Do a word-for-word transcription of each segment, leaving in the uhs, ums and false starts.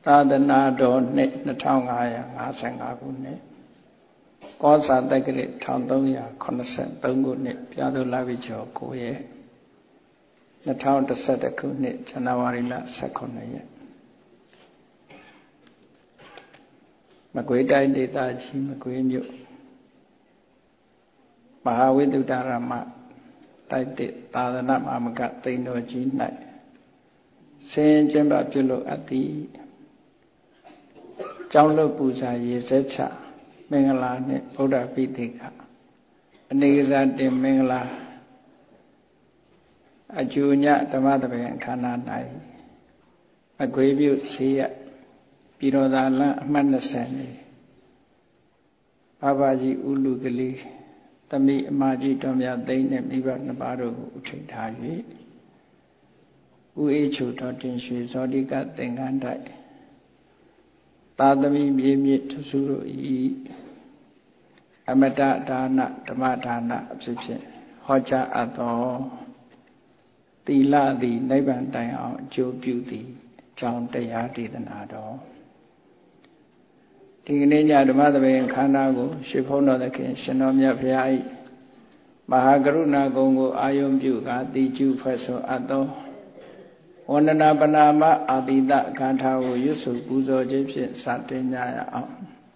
သာသနာတော်နှစ်နှစ်ထောင်ငါးရာငါးဆယ်ငါးခုနှစ်ကောဇာတက္ကရာတစ်ထောင်သုံးရာခုနှစ်ဆယ်သုံးခုနှစ်ပြာသိုလပိကျော်ကိုရက်နှစ်ထောင်တစ်ဆယ့်တစ်ခုနှစ်ဇန်နဝါရီလဆယ့်ခုနှစ်ရက်မကွေးတိုင်းဒေသကြီးမကွေးမြို့မဟာဝိသုဒ္ဓရမတိုက်တဲ့သာသနာ့မာမကသိန်းတော်ကြီး၌ဆင်ကျင်းပပြုလုပ်အပ်သည်ကျောင်းလွတ်ပူဇာရေစက်ချမင်္ဂလာနှင့်ဗုဒ္ဓပိဋကအနေကစားတင်မင်္ဂလာအကျိုးညဓမ္မသဘင်အခမ်းအနား၌အကွေးပြုဈေးရပြည်တော်သာလမ်းအမှတ်၂၀နေဘာဘာကြီးဥလူကလေးတမိအမကြီးတော်မြတ်သိန်းနှင့်မိဘနှစ်ပါးတို့ကိုဥထိပ်ထား၍ဥအေးချိုတော်တင်ရွှေဇောတိကသင်္ကန်းတိုက်သာသမီမြေမြင့်ထစုတို့ဤအမတဒါနဓမ္မဒါနအဖြစ်ဖြင့်ဟောကြားအပ်သောသီလသည်နိဗ္ဗာန်တိုင်အောင်အကျိုးပြုသည်အကြောင်းတရားဒေသနာတော်ဒီကနေ့ညဓမ္မသဘင်ခန္ဓာကိုရှေးဖုံးတော်သခင်ရှင်တော်မြတ်ဘုရား၏မဟာကရုဏာဂုဏ်ကိုအာယုံပြုကာတိကျုဖွဲ့ဆိုအပ်သောဝန္ဒနာပနာမအာတိတဂါထာကိုရွတ်ဆိုပူဇော်ခြင်းဖြင့်စတင်ကြရအောင်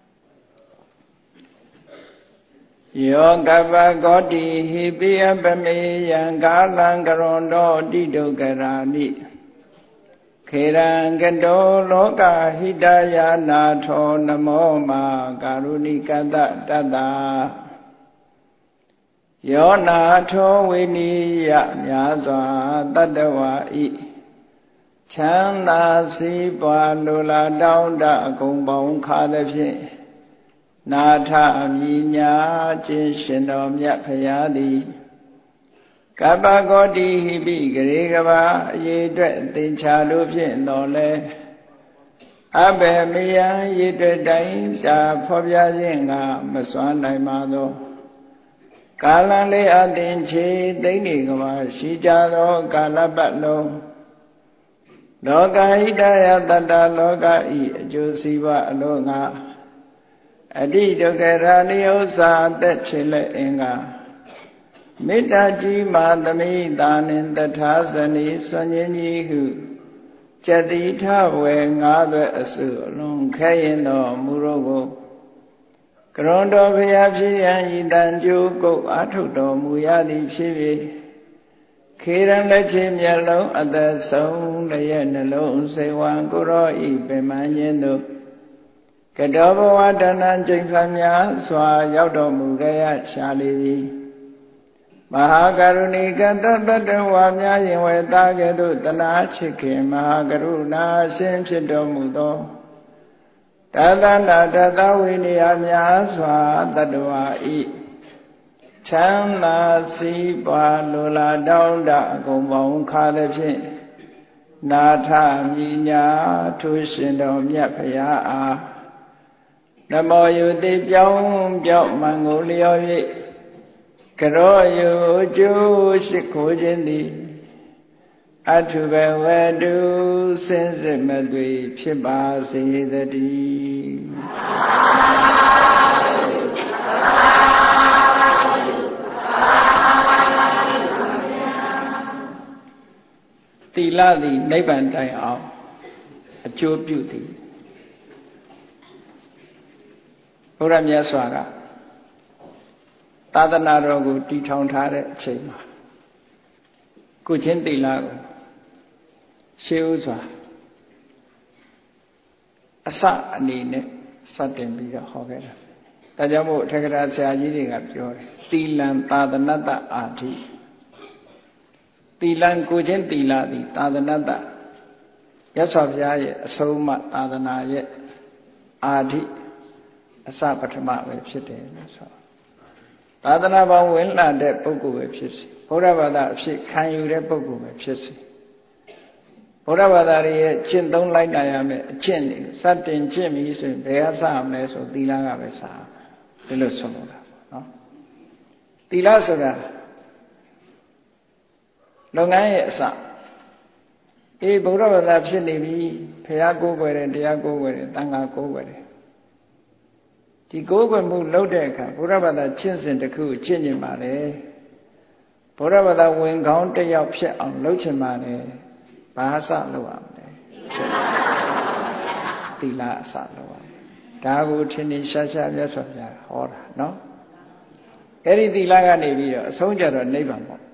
ယောကပကောတိဟိပိယပမေယံကာလံကရွန်တောတိတုကရာနိခေရံကတောလောကဟိတယာနာထောနမောမာကာရုဏိကတတတ္တာယောနာထောဝိနိယမြာစွာတတ္တဝါဤချမ်းသာစီးပွားလိုလားတောင်းတအကုန်ပေါင်းခါသဖြင့်နာထအမြညာခြင်းရှင်တော်မြတ်ဖရာသည်ကပ္ပကောတိဟိပိဂရေကဘာအရေးအတွက်သင်္ချာတို့ဖြင့်တော်လဲအဘယ်မယံရည်တွေ့တိုင်းတာဖော်ပြခြင်းကမစွမ်းနိုင်ပါသောကာလလေးအသင်ချေသိမ့်နေကဘာရှိကြသောကာလပတ်လုံးလောကဟိတယတတ္တလောကဤအကျိုးစီးပွားအလို့ငါအတိဒုက္ခရာနိဥ္စာအသက်ချေလက်အင်္ဂါမေတ္တာကြီးမာသမိတာနှင့်တထာဇနီစွန်ခြင်းကြီးဟုကျတိထဝေငါးသွဲအစုအလုံးခဲရင်တော်မူရောကိုကရွန်တော်ဖျားဖြစ်ရန်ဤတန်ကျိုးကုတ်အာထုတော်မူရသည်ဖြစ်၍ခေရန်လက်ချေမျက်လုံးအသက်ဆုံးလျက်နှလုံးစိတ်ဝံကိုရောဤပင်မခြင်းတို့ကတောဘဝတဏ္ဍကျိန်ဖန်များစွာရောက်တော်မူကြရရှာလေသည်မဟာကရုဏီကတတ္တဝါများရင်ဝေတာကဲ့သို့တနာချစ်ခင်မဟာကရုဏာရှင်ဖြစ်တော်မူသောတသနာတသဝိနည်းများစွာတတ္တဝါဤချမ်းသာစီးပွားလိုလားတောင်းတအကုန်ပေါင်းခါသဖြင့်နာထမြညာထိုးရှင်တော်မြတ်ဖရာအားနမောယုတိပြောင်းပြောင်းမံကိုလျော်၍ကရောယုကျိုးရှိခိုးခြင်းသည်အထုဘဝတုစင်စစ်မသွေဖြစ်ပါစေတည်းသီလသည်နိဗ္ဗာန်တိုင်အောင်အကျိုးပြုသည်ဘုရားမြတ်စွာကသာသနာတော်ကိုတည်ထောင်ထားတဲ့အချိန်မှာကုချင်းသီလကိုရှေးဥစွာအစအနေနဲ့စတင်ပြီးတော့ဟောခဲ့တာဒါကြောင့်မို့ထေရဆရာကြီးတွေကပြောတယ်သီလံသာသနတအာထိသီလံကုချင်းသီလသည်သာသနတရသော်ဘုရားရဲ့အဆုံးအမသာသနာရဲ့အာထိအစပထမပဲဖြစ်တယ်လို့ဆိုသာသနာပေါင်းဝင်လာတဲ့ပုဂ္ဂိုလ်ပဲဖြစ်စီဘုရားဘာသာအဖြစ်ခံယူတဲ့ပုဂ္ဂိုလ်ပဲဖြစ်စီဘုရားဘာသာရဲ့ကျင့်သုံးလိုက်နိုင်ရမယ်အကျင့်တွေစတင်ကျင့်ပြီဆိုရင်ဘယ်ကစရမလဲဆိုသီလကပဲစရမယ်ဒီလိုဆိုလို့တာပေါ့နော်သီလဆိုတာလုပ်ငန်းရဲ့အစအေးဗုဒ္ဓဘာသာဖြစ်နေပြီဘုရားကိုးကွယ်တယ်တရားကိုးကွယ်တယ်သံဃာကိုးကွယ်တယ်ဒီကိုးကွယ်မှုလုပ်တဲ့အခါဗုဒ္ဓဘာသာကျင့်စဉ်တစ်ခုကျင့်ကြပါလေဗုဒ္ဓဘာသာဝင်ကောင်းတစ်ယောက်ဖြစ်အောင်လုပ်ချင်ပါလေဘာအစလုပ်ရမလဲသီလအစလုပ်ရမယ်ဒါကိုထင်ထင်ရှားရှားမြတ်စွာဘုရားဟောတာနော်အဲ့ဒီသီလကနေပြီးတော့အဆုံးကြတော့နိဗ္ဗာန်ပေါ့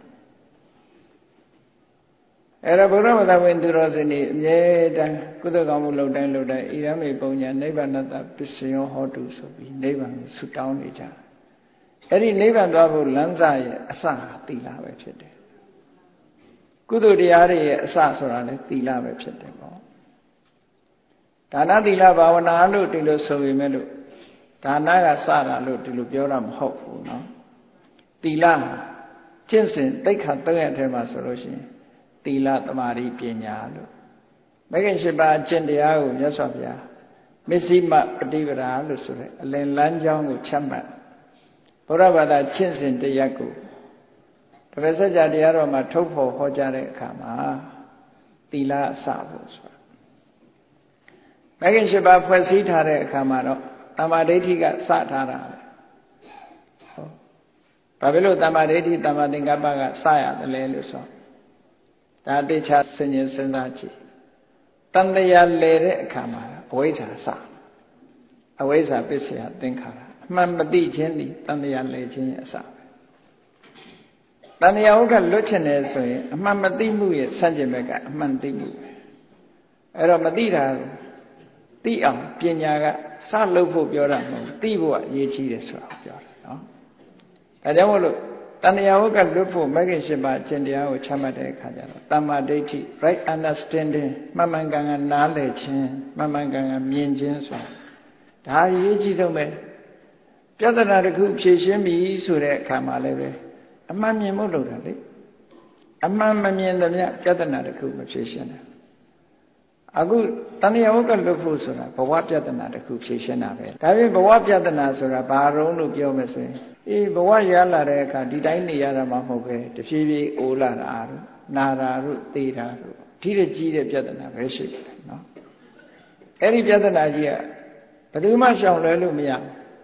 အဲ့ဒါဗုဒ္ဓဘာသာဝင်သူတော်စင်တွေအမြဲတမ်းကုသိုလ်ကောင်းမှုလုပ်တိုင်းလုပ်တိုင်းဣရမေပုံညာနိဗ္ဗာန်တပစ္စယောဟောတုဆိုပြီးနိဗ္ဗာန်ကိုဆုတောင်းနေကြအဲ့ဒီနိဗ္ဗာန်သွားဖို့လမ်းစာရဲ့အစဟာသီလပဲဖြစ်တယ်ကုသိုလ်တရားတွေရဲ့အစဆိုတာလည်းသီလပဲဖြစ်တယ်ပေါ့ဒါနသီလဘာဝနာလို့ဒီလိုဆိုပေမဲ့လို့ဒါနကစတာလို့ဒီလိုပြောတာမဟုတ်ဘူးเนาะသီလကျင့်စဉ်တိတ်ခါသုံးရထဲမှာဆိုလို့ရှိရင်သီလသမာဓိပညာလို့မဂ္ဂင်၈ပါးအကျင့်တရားကိုမြတ်စွာဘုရားမစ္စည်းမပฏิပဒါလို့ဆိုတဲ့အလင်လန်းကြောင်းကိုချမှတ်ဘုရားဘာသာကျင့်စဉ်တရားကိုတပည့်စကြာတရားတော်မှာထုတ်ဖော်ဟောကြားတဲ့အခါမှာသီလအစဖို့ဆိုတာမဂ္ဂင်၈ပါးဖွဲ့စည်းထားတဲ့အခါမှာတော့တမ္မာဒိဋ္ဌိကစထားတာပဲဟုတ်ဘာဖြစ်လို့တမ္မာဒိဋ္ဌိတမ္မာသင်္ကပ္ပကစရတယ်လဲလို့ဆိုဒါတေချာဆင်ញင်စဉ်းစားကြည့်တန်တရားလဲတဲ့အခါမှာအဝိဇ္ဇာစအဝိဇ္ဇာပစ္စယသင်္ခါရအမှန်မသိခြင်းဒီတန်တရားလဲခြင်းရဲ့အစပဲတန်တရားဟုတ်ကလွတ်ချင်တယ်ဆိုရင်အမှန်မသိမှုရဲ့ဆန့်ကျင်ဘက်ကအမှန်သိမှုပဲအဲ့တော့မသိတာသိအောင်ပညာကစလုပ်ဖို့ပြောတာမဟုတ်သိဖို့ကအရေးကြီးတယ်ဆိုတာပြောတယ်နော်ဒါကြောင့်မို့လို့တဏှာဝကလွတ်ဖို့မဂ္ဂင်၈ပါးအကျင့်တရားကိုချမှတ်တဲ့အခါကျတော့တမ္မာဒိဋ္ဌိ right understanding မှန်မှန်ကန်ကန်နားလည်ခြင်းမှန်မှန်ကန်ကန်မြင်ခြင်းဆိုတာဒါအရေးကြီးဆုံးပဲပြဿနာတစ်ခုဖြေရှင်းပြီဆိုတဲ့အခါမှာလည်းပဲအမှန်မြင်ဖို့လုပ်တာလေအမှန်မမြင်သမျှပြဿနာတစ်ခုမဖြေရှင်းတယ်အခုတဏှာဝကလွတ်ဖို့ဆိုတာဘဝပြဿနာတစ်ခုဖြေရှင်းတာပဲဒါပြင်ဘဝပြဿနာဆိုတာဘာရုံးလို့ပြောမယ်ဆိုရင်အေးဘဝရလာတဲ့အခါဒီတိုင်းနေရတာမှမဟုတ်ပဲတဖြည်းဖြည်းအိုလာတာတို့နာတာတို့သေတာတို့ဒီတကြီးတဲ့ပြဿနာပဲရှိတယ်နော်အဲ့ဒီပြဿနာကြီးကဘယ်သူမှရှောင်လွဲလို့မရ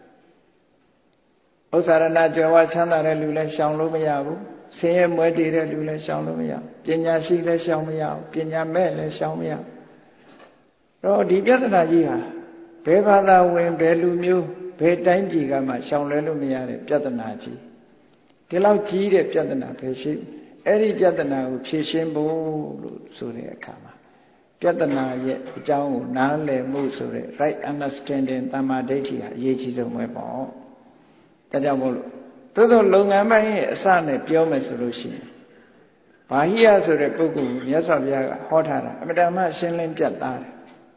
ဘူးဥစ္စာရဏကြွယ်ဝချမ်းသာတဲ့လူလည်းရှောင်လို့မရဘူးဆင်းရဲမွဲတေတဲ့လူလည်းရှောင်လို့မရပညာရှိလည်းရှောင်မရဘူးပညာမဲ့လည်းရှောင်မရတော့ဒီပြဿနာကြီးဟာဘယ်ဘာသာဝင်ဘယ်လူမျိုးဘယ်တိုင်းပြည်ကမှရှောင်လွဲလို့မရတဲ့ပြဿနာကြီးဒီလောက်ကြီးတဲ့ပြဿနာပဲရှိအဲ့ဒီပြဿနာကိုဖြေရှင်းဖို့လို့ဆိုတဲ့အခါမှာပြဿနာရဲ့အကြောင်းကိုနားလည်မှုဆိုတဲ့ right understanding တမ္မာဒိဋ္ဌိဟာအရေးကြီးဆုံးပဲပေါ့ဒါကြောင့်မို့လို့သို့သောလုပ်ငန်းပိုင်းရဲ့အစနဲ့ပြောမယ်ဆိုလို့ရှိရင်ဘာဟိယဆိုတဲ့ပုဂ္ဂိုလ်ကိုမြတ်စွာဘုရားကဟောထားတာအမြဲတမ်းရှင်းလင်းပြတ်သားတယ်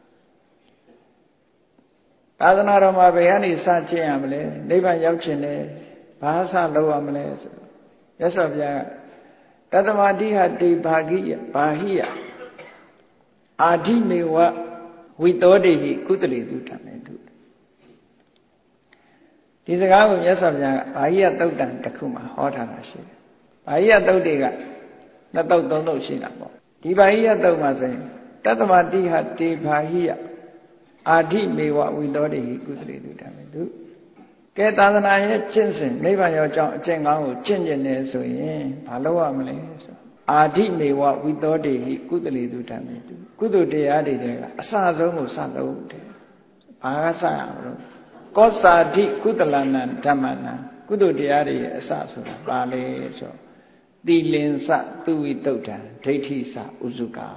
သာသနာတော်မှာဘယ်ကနေစကျင့်ရမလဲနိဗ္ဗာန်ရောက်ခြင်းနဲ့ဘာစလုပ်ရမလဲဆိုမြတ်စွာဘုရားကတတမတိဟတိဘာဂိယဘာဟိယအာဓိမေဝဝိတောတိဟိကုတလေတုဓမ္မေတုဒီစကားကိုမြတ်စွာဘုရားကဘာဟိယသုတ်တံတစ်ခုမှာဟောထားတာရှိတယ်ဘာဟိယသုတ်တွေကနှစ်သုတ်သုံးသုတ်ရှိတာပေါ့ဒီဘာဟိယသုတ်မှာဆိုရင်တတမတိဟတိဘာဟိယအာဓိမေဝဝိသောတိကုသလေတုဓမ္မေတုကဲသာသနာရဲ့ကျင့်စဉ်နိဗ္ဗာန်ရောက်ကြောင်းအကျင့်ကောင်းကိုကျင့်ကျင်နေဆိုရင်ဘာလုပ်ရမလဲဆိုအာဓိမေဝဝိသောတိကုသလေတုဓမ္မေတုကုသိုလ်တရားတွေကအစဆုံးကိုစလုပ်တယ်ဘာကစရမလို့ကောစာဓိကုသလနံဓမ္မနံကုသိုလ်တရားတွေရဲ့အစဆိုတာဘာလဲဆိုသီလင်္စသူဝိတုဒ္ဓံဒိဋ္ဌိစဥစုကာ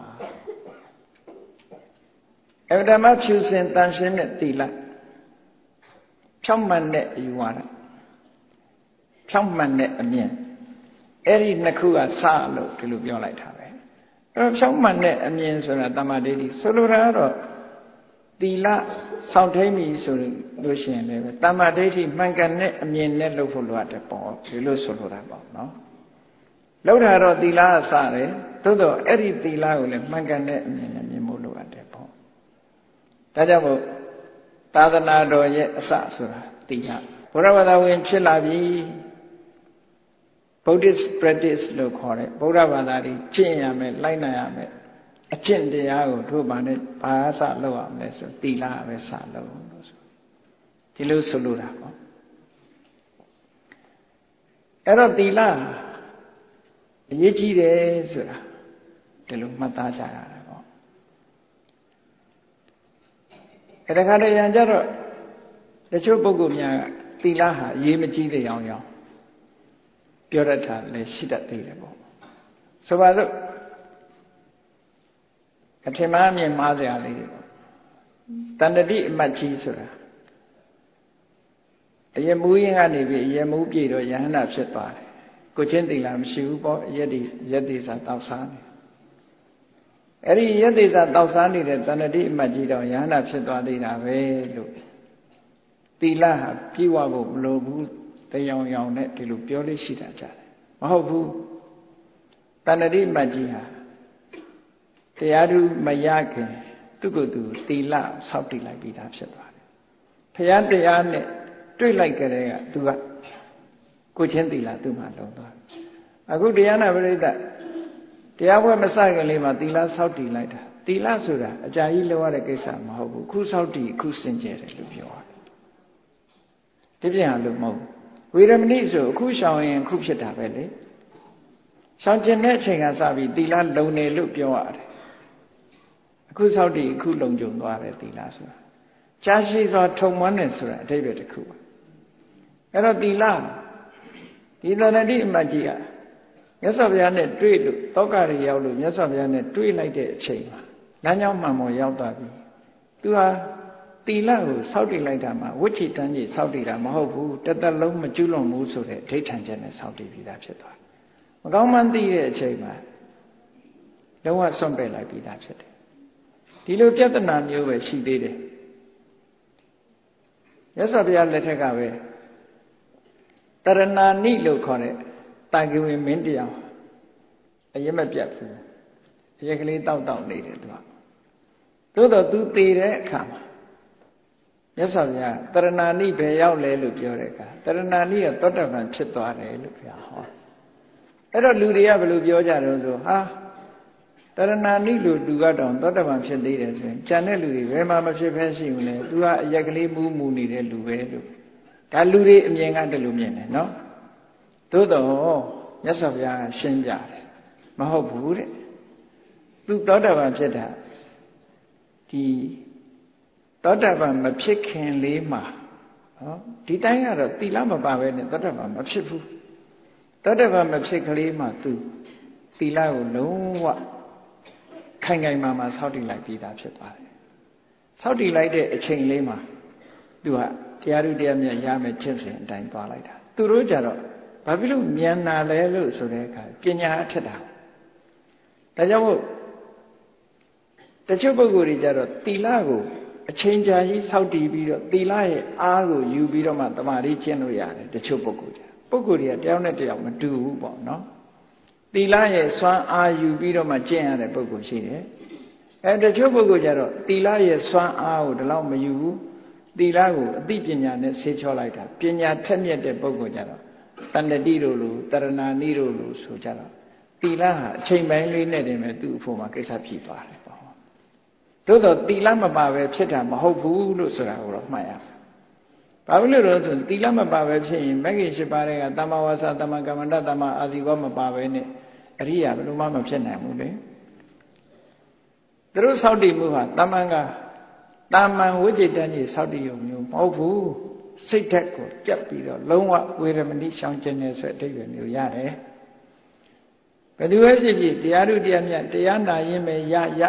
အဗ္ဗဓမ္မဖြူစင်တန်ရှင်းတဲ့သီလဖြောင့်မှန်တဲ့အယူဝါဒဖြောင့်မှန်တဲ့အမြင်အဲ့ဒီနှစ်ခုကစလို့ဒီလိုပြောလိုက်တာပဲအဲ့တော့ဖြောင့်မှန်တဲ့အမြင်ဆိုတာတမ္မာဒိဋ္ဌိဆိုလိုတာကတော့သီလစောင့်ထိန်ပြီဆိုလို့ရှိရင်လည်းတမ္မာဒိဋ္ဌိမှန်ကန်တဲ့အမြင်နဲ့လုပ်ဖို့လိုအပ်တယ်ပေါ့ဒီလိုဆိုလိုတာပေါ့နော်လောက်တာတော့သီလအစတယ်သို့တော့အဲ့ဒီသီလကိုလည်းမှန်ကန်တဲ့အမြင်နဲ့မြင်ဖို့လိုအပ်တယ်ပေါ့ဒါကြောင့်မို့သာသနာတော်ရဲ့အစဆိုတာသီလဘုရားဘာသာဝင်ဖြစ်လာပြီ Buddhist practice လို့ခေါ်တဲ့ဘုရားဘာသာကြီးကျင့်ရမယ်လိုက်နိုင်ရမယ်အကျင့်တရားကိုတို့ဘာနဲ့ဘာစလုပ်ရမလဲဆိုသီလပဲစလုပ်လို့ဆိုဒီလိုဆိုလိုတာပေါ့အဲ့တော့သီလအရေးကြီးတယ်ဆိုတာဒီလိုမှတ်သားကြရတယ်ပေါ့အဲ့ဒါခါတည်းရန်ကြတော့တချို့ပုဂ္ဂိုလ်များကသီလဟာအရေးမကြီးတဲ့အောင်ရောပြောရတာလည်းရှိတတ်သေးတယ်ပေါ့ဆိုပါစို့အထင်မှားမြင်မှားစရာလေးတွေပေါ့တဏ္ဍတိအမတ်ကြီးဆိုတာအယမူးရင်ကနေပြီးအယမူးပြေတော့ယဟန္တာဖြစ်သွားတယ်ကိုချင်းသီလမရှိဘူးပေါ့ယက်ဒီယက်ဒီစာတောက်စားနေအဲ့ဒီယက်ဒီစာတောက်စားနေတဲ့တဏ္ဍတိအမတ်ကြီးတော့ယဟန္တာဖြစ်သွားသေးတာပဲလို့သီလဟာပြည့်ဝဖို့မလိုဘူးတရားရောင်နဲ့ဒီလိုပြောလို့ရှိတာကြတယ်မဟုတ်ဘူးတဏ္ဍတိအမတ်ကြီးဟာတရားသူမရခင်သူ့ကိုယ်သူသီလဆောက်တည်လိုက်ပြီးသားဖြစ်သွားတယ်ဘုရားတရားနဲ့တွေ့လိုက်ကြတဲ့ကသူကကိုချင်းသီလသူ့မှာလုံးသွားအခုတရားနာပရိသတ်တရားပွဲမစခင်လေးမှာသီလဆောက်တည်လိုက်တာသီလဆိုတာအကြာကြီးလောက်ရတဲ့ကိစ္စမဟုတ်ဘူးခုဆောက်တည်ခုစင်ကြယ်တယ်လို့ပြောရတယ်ဒီပြန်လို့မဟုတ်ဝေရမဏိဆိုအခုရှောင်ရင်ခုဖြစ်တာပဲလေရှောင်ကျင်တဲ့အချိန်ကစပြီးသီလလုံနေလို့ပြောရတယ်အခုဆောက်တည်အခုလုံကြုံသွားတယ်သီလဆိုတာကြာရှိစွာထုံမွမ်းတယ်ဆိုတာအဓိပ္ပာယ်တစ်ခုပါအဲ့တော့သီလဒီသရတိအမတ်ကြီးကမြတ်စွာဘုရားနဲ့တွေ့လို့တောကတွေရောက်လို့မြတ်စွာဘုရားနဲ့တွေ့လိုက်တဲ့အချိန်မှာလမ်းကြောင်းမှန်ပေါ်ရောက်သွားပြီသူဟာသီလကိုစောင့်တည်လိုက်တာမှာဝိချီတန်းကြီးစောင့်တည်တာမဟုတ်ဘူးတသက်လုံးမကျွလွန်ဘူးဆိုတဲ့ဒိဋ္ဌံချက်နဲ့စောင့်တည်ပြီးသားဖြစ်သွားမကောင်းမှန်းသိတဲ့အချိန်မှာလုံးဝဆွန့်ပယ်လိုက်ပြီးသားဖြစ်တယ်ဒီလိုပြဿနာမျိုးပဲရှိသေးတယ်မြတ်စွာဘုရားလက်ထက်ကပဲတရဏာနိလို့ခေါ်တဲ့တာဂိဝေမင်းတရားအရင်မပြတ်ဘူးအရက်ကလေးတောက်တောက်နေတယ်သူကသို့တော့သူတည်တဲ့အခါမှာမြတ်စွာဘုရားတရဏာနိဘယ်ရောက်လဲလို့ပြောတဲ့အခါတရဏာနိကသောတပန်ဖြစ်သွားတယ်လို့ဘုရားဟောအဲ့တော့လူတွေကဘယ်လိုပြောကြတော့ဆိုဟာတရဏာနိလို့လူကတော့သောတပန်ဖြစ်သေးတယ်ဆိုရင်ကျန်တဲ့လူတွေဘယ်မှမဖြစ်ဖဲရှိဘူးလေသူကအရက်ကလေးမူးမူနေတဲ့လူပဲလို့ဒါလူတွေအမြင်ကတည်းကမြင်တယ်နော်သို့တော့မြတ်စွာဘုရားရှင်းပြတယ်မဟုတ်ဘူးတဲ့သူသောတပန်ဖြစ်တာဒီသောတပန်မဖြစ်ခင်လေးမှာဟောဒီတိုင်းကတော့သီလမပါဘဲနဲ့သောတပန်မဖြစ်ဘူးသောတပန်မဖြစ်ကလေးမှာသူသီလကိုလုံးဝခိုင်ခိုင်မာမာဆောက်တည်လိုက်ပြီးသားဖြစ်သွားတယ်ဆောက်တည်လိုက်တဲ့အချိန်လေးမှာသူကတရားဥတရားမြတ်ရမယ်ချစ်စဉ်အတိုင်းသွားလိုက်တာသူတို့ကြတော့ဘာဖြစ်လို့မြန်နာလဲလို့ဆိုတဲ့အခါပညာအထက်တာဒါကြောင့်မို့တချို့ပုဂ္ဂိုလ်တွေကြတော့သီလကိုအချိန်ကြာကြီးဆောက်တည်ပြီးတော့သီလရဲ့အားကိုယူပြီးတော့မှတမာရီကျင့်လို့ရတယ်တချို့ပုဂ္ဂိုလ်ကြပုဂ္ဂိုလ်တွေကတယောက်နဲ့တယောက်မတူဘူးပေါ့နော်သီလရဲ့စွမ်းအားယူပြီးတော့မှကျင့်ရတဲ့ပုဂ္ဂိုလ်ရှိတယ်အဲတချို့ပုဂ္ဂိုလ်ကြတော့သီလရဲ့စွမ်းအားကိုဒီလောက်မယူဘူးသီလကိုအသိပညာနဲ့ဆေးချောလိုက်တာပညာထက်မြက်တဲ့ပုဂ္ဂိုလ်ကြတော့တဏ္ဍတိတို့လိုတရဏာနိတို့လိုဆိုကြတော့သီလဟာအချိန်ပိုင်းလေးနဲ့တည်းပဲသူ့အဖို့မှာကိစ္စဖြစ်သွားတယ်ပေါ့သို့တော့သီလမပါပဲဖြစ်တာမဟုတ်ဘူးလို့ဆိုတာကိုတော့မှတ်ရမယ်ဘာဖြစ်လို့လဲဆိုသီလမပါပဲဖြစ်ရင်မဂ္ဂင်၈ပါးတွေကတမ္မာဝါစာတမ္မာကမ္မန္တတမ္မာအာဇီဝမပါပဲနဲ့အရိယာဘယ်လိုမှမဖြစ်နိုင်ဘူးလေသူတို့စောင့်တည်မှုဟာတမန်ကတာမန်ဝိจิตတန်းကြီးစောင့်တည်ရုံမျိုးမဟုတ်ဘူးစိတ်ဓာတ်ကိုပြတ်ပြီးတော့လုံးဝဝေရမဏိရှောင်ကျင်နေဆိုတဲ့အဓိပ္ပာယ်မျိုးရတယ်ဘယ်သူပဲဖြစ်ဖြစ်တရားဓုတရားမြတ်တရားနာရင်ပဲရရ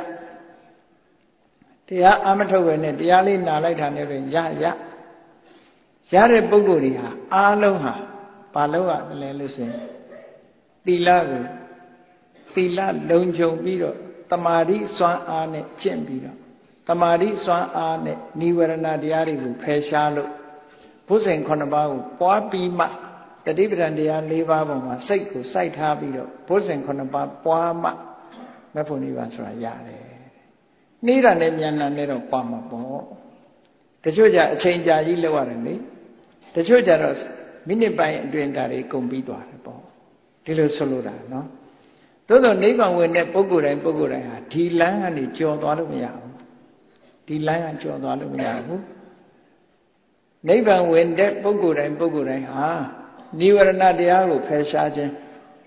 တရားအမထုတ်ပဲနဲ့တရားလေးနာလိုက်တာနဲ့ပဲရရရတဲ့ပုဂ္ဂိုလ်တွေဟာအားလုံးဟာဘာလို့ရလဲလို့ဆိုရင်သီလကိုသီလလုံခြုံပြီးတော့တမာတိစွမ်းအားနဲ့ကျင့်ပြီးတော့တမာတိစွမ်းအားနဲ့နိဝရဏတရားတွေကိုဖယ်ရှားလို့ဘုဇင်ခုနှစ်ပါးကိုပွားပြီးမှတတိပဒံတရား၄ပါးပေါ်မှာစိတ်ကိုစိုက်ထားပြီးတော့ဘုဇင်ခုနှစ်ပါးပွားမှမဖို့နိဗ္ဗာန်ဆိုတာရတယ်နှီးတာနဲ့ဉာဏ်နဲ့တော့ပွားမှာပေါ့တချို့ကြအချိန်ကြာကြီးလောက်ရတယ်လေတချို့ကြတော့မိနစ်ပိုင်းအတွင်းဒါတွေကုန်ပြီးသွားတယ်ပေါ့ဒီလိုဆိုလိုတာနော်သို့သောနိဗ္ဗာန်ဝင်တဲ့ပုဂ္ဂိုလ်တိုင်းပုဂ္ဂိုလ်တိုင်းဟာဒီလမ်းကနေကျော်သွားလို့မရဘူးဒီလမ်းကကျော်သွားလို့မရဘူးနိဗ္ဗာန်ဝင်တဲ့ပုဂ္ဂိုလ်တိုင်းပုဂ္ဂိုလ်တိုင်းဟာနိဝရဏတရားကိုဖယ်ရှားခြင်း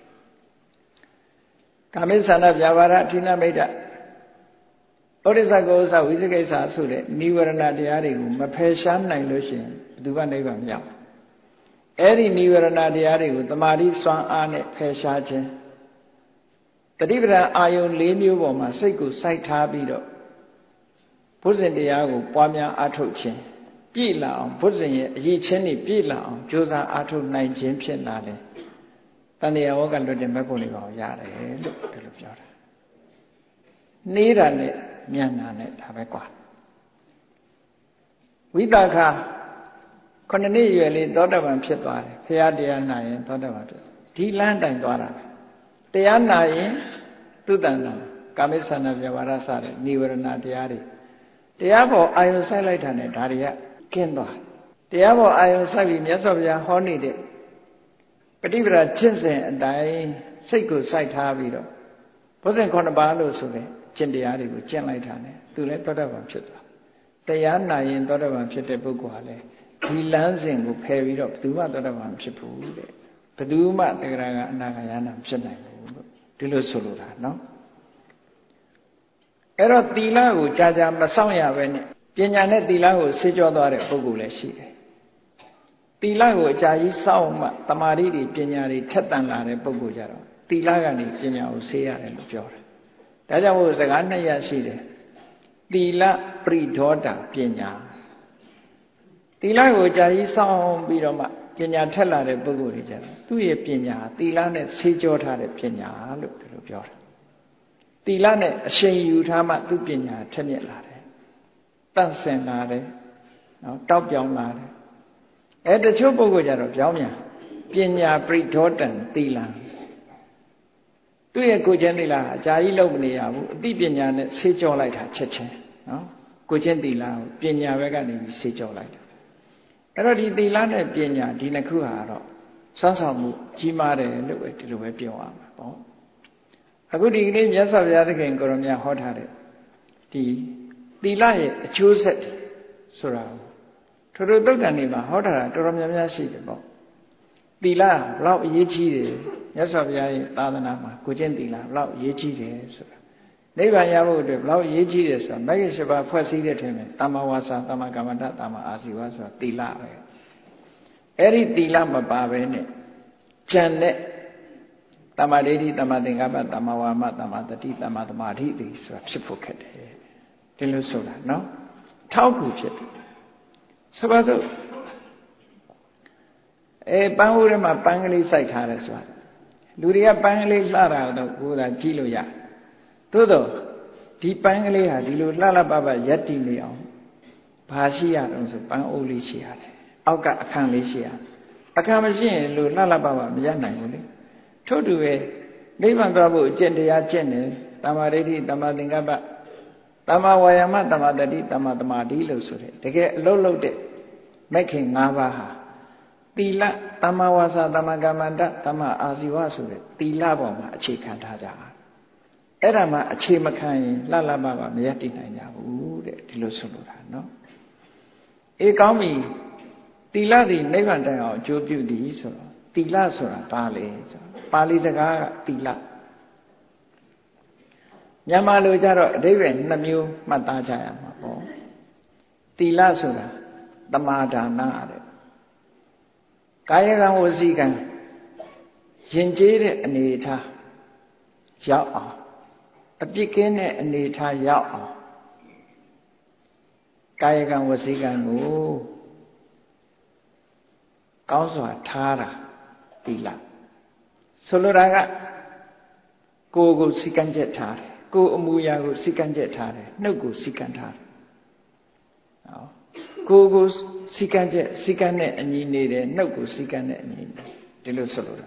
ကာမိသန္တဗျာပါဒဌိနမိတ်တဩဒိသကောဥစ္စာဝိသိကိစ္စဆိုတဲ့နိဝရဏတရားတွေကိုမဖယ်ရှားနိုင်လို့ရှိရင်ဘယ်သူကနိဗ္ဗာန်မရောက်အဲ့ဒီနိဝရဏတရားတွေကိုတမာတိစွမ်းအားနဲ့ဖယ်ရှားခြင်းတတိပဒံအာယုံ၄မျိုးပေါ်မှာစိတ်ကိုစိုက်ထားပြီးတော့ဘုဇင်တရားကိုပွားများအားထုတ်ခြင်းပြည့်လာအောင်ဘုဇင်ရဲ့အရေးချင်းတွေပြည့်လာအောင်ကြိုးစားအားထုတ်နိုင်ခြင်းဖြစ်လာတယ်တဏှာဝကလွတ်တဲ့မဲ့ဖို့လေးပါရတယ်လို့ဒီလိုပြောတာနှေးတာနဲ့ညံ့တာနဲ့ဒါပဲကွာဝိသခာခုနှစ်နှစ်ရွယ်လေးသောတာပန်ဖြစ်သွားတယ်ဖရာတရားနာရင်သောတာပန်ဖြစ်ဒီလမ်းတိုင်သွားတာတရားနာရင်သုတ္တန်တာကာမိသန္တဗျာပါဒစတဲ့နိဝရဏတရားတွေတရားပေါ်အာယုံဆိုင်လိုက်တာနဲ့ဒါတွေကကင်းသွားတရားပေါ်အာယုံဆိုင်ပြီးမြတ်စွာဘုရားဟောနေတဲ့ပฏิပဒါကျင့်စဉ်အတိုင်းစိတ်ကိုစိုက်ထားပြီးတော့ဘုဇင်ခုနှစ်ပါးလို့ဆိုတဲ့ကျင့်တရားတွေကိုကျင့်လိုက်တာနဲ့သူလည်းသောတာပန်ဖြစ်သွားတရားနာရင်သောတာပန်ဖြစ်တဲ့ပုဂ္ဂိုလ်ဟာလည်းဒီလမ်းစဉ်ကိုဖယ်ပြီးတော့ဘယ်သူမှသောတာပန်ဖြစ်ဘူးတဲ့ဘယ်သူမှတဂရကအနာဂယနာဖြစ်နိုင်ဘူးလို့ဒီလိုဆိုလိုတာနော်အဲ့တော့သီလကိုကြာကြာမဆောင်ရပဲနဲ့ပညာနဲ့သီလကိုဆေးကြောသွားတဲ့ပုဂ္ဂိုလ်လည်းရှိတယ်သီလကိုအကြာကြီးစောင့်မှတမာတိတွေပညာတွေထက်သန်လာတဲ့ပုဂ္ဂိုလ်ကြတော့သီလကနေပညာကိုဆေးရတယ်လို့ပြောတယ်ဒါကြောင့်မို့စကားနှစ်ရရှိတယ်သီလပရိဒေါတပညာသီလကိုကြာကြီးစောင့်ပြီးတော့မှပညာထက်လာတဲ့ပုဂ္ဂိုလ်တွေကြတော့သူ့ရဲ့ပညာသီလနဲ့ဆေးကြောထားတဲ့ပညာလို့ဒီလိုပြောတယ်သီလနဲ့အရှိန်ယူထားမှသူ့ပညာထက်မြက်လာတယ်တန့်စင်လာတယ်နော်တောက်ပြောင်လာတယ်အဲတချို့ပုဂ္ဂိုလ်ကြတော့ပြောင်းပြန်ပညာပရိဒေါတံသီလသူ့ရဲ့ကိုယ်ချင်းသီလအကြာကြီးလုံးမနေရဘူးအသိပညာနဲ့ဆေးကြောလိုက်တာချက်ချင်းနော်ကိုယ်ချင်းသီလကိုပညာဘက်ကနေပြီးဆေးကြောလိုက်တာအဲ့တော့ဒီသီလနဲ့ပညာဒီနှစ်ခုဟာတော့စွမ်းဆောင်မှုကြီးမားတယ်လို့ပဲဒီလိုပဲပြောရမှာပေါ့အခုဒီကနေ့မြတ်စွာဘုရားသခင်ကိုရမြတ်ဟောထားတဲ့ဒီသီလရဲ့အကျိုးဆက်ဆိုတာထိုတို့သုတ်တန်တွေမှာဟောထားတာတော်တော်များများရှိတယ်ပေါ့သီလဘလောက်အရေးကြီးတယ်မြတ်စွာဘုရားရဲ့သာသနာမှာကိုကျင့်သီလဘလောက်အရေးကြီးတယ်ဆိုတာနိဗ္ဗာန်ရဖို့အတွက်ဘလောက်အရေးကြီးတယ်ဆိုတာမဂ္ဂင်၈ပါးဖွဲ့စည်းတဲ့ထဲမှာတမ္မာဝါစာတမ္မာကမ္မန္တတမ္မာအာဇီဝဆိုတာသီလပဲအဲ့ဒီသီလမပါဘဲနဲ့ကြံတဲ့တမ္မာဒိဋ္ဌိတမ္မာသင်္ကပ္ပတမ္မာဝါမတမ္မာတတိတမ္မာသမာဓိတွေဆိုတာဖြစ်ဖို့ခက်တယ်ဒီလိုဆိုတာနော်ထောက်ကူဖြစ်တယ်ဆိုပါစို့အဲပန်းဟိုးထဲမှာပန်းကလေးစိုက်ထားတယ်ဆိုတာလူတွေကပန်းကလေးလှတာတော့ကိုယ်သာကြည့်လို့ရသို့တော့ဒီပန်းကလေးဟာဒီလိုလှလှပပရက်တည်နေအောင်ဘာရှိရအောင်ဆိုပန်းအိုးလေးရှိရတယ်အောက်ကအခန်းလေးရှိရအခန်းမရှိရင်လူလှလှပပမရနိုင်ဘူးလေထို့တူပဲနိဗ္ဗာန်သွားဖို့အကျင့်တရားကျင့်တယ်တမ္မာဒိဋ္ဌိတမ္မာသင်္ကပ္ပတမ္မာဝါယာမတမ္မာတတိတမ္မာသမာဓိလို့ဆိုတဲ့တကယ်အလုံးလုံးတဲ့မဂ်ခင်၅ပါးဟာသီလတမ္မာဝါစာတမ္မာကမ္မန္တတမ္မာအာဇီဝဆိုတဲ့သီလပေါ်မှာအခြေခံထားကြတာအဲ့ဒါမှအခြေမခံရင်လှလှပပမရတည်နိုင်ကြဘူးတဲ့ဒီလိုဆိုလိုတာနော်အေးကောင်းပြီသီလသည်နိဗ္ဗာန်တိုင်အောင်အကျိုးပြုသည်ဆိုတော့သီလဆိုတာဘာလဲဆိုတော့ပါဠိစကားကသီလမြန်မာလိုကြတော့အဓိပ္ပာယ်နှစ်မျိုးမှတ်သားကြရမှာပေါ့သီလဆိုတာသမာဒါနတဲ့ကာယကံဝစီကံယဉ်ကျေးတဲ့အနေထားရောက်အောင်အပြစ်ကင်းတဲ့အနေထားရောက်အောင်ကာယကံဝစီကံကိုကောင်းစွာထားတာသီလဆိုလိုတာကကိုယ်ကိုစိတ်ကံချက်ထားတယ်ကိုယ်အမူအရာကိုစိတ်ကံချက်ထားတယ်နှုတ်ကိုစိတ်ကံထားတယ်ဟောကိုယ်ကိုစိတ်ကံချက်စိတ်ကံနဲ့အညီနေတယ်နှုတ်ကိုစိတ်ကံနဲ့အညီနေဒီလိုဆိုလိုတာ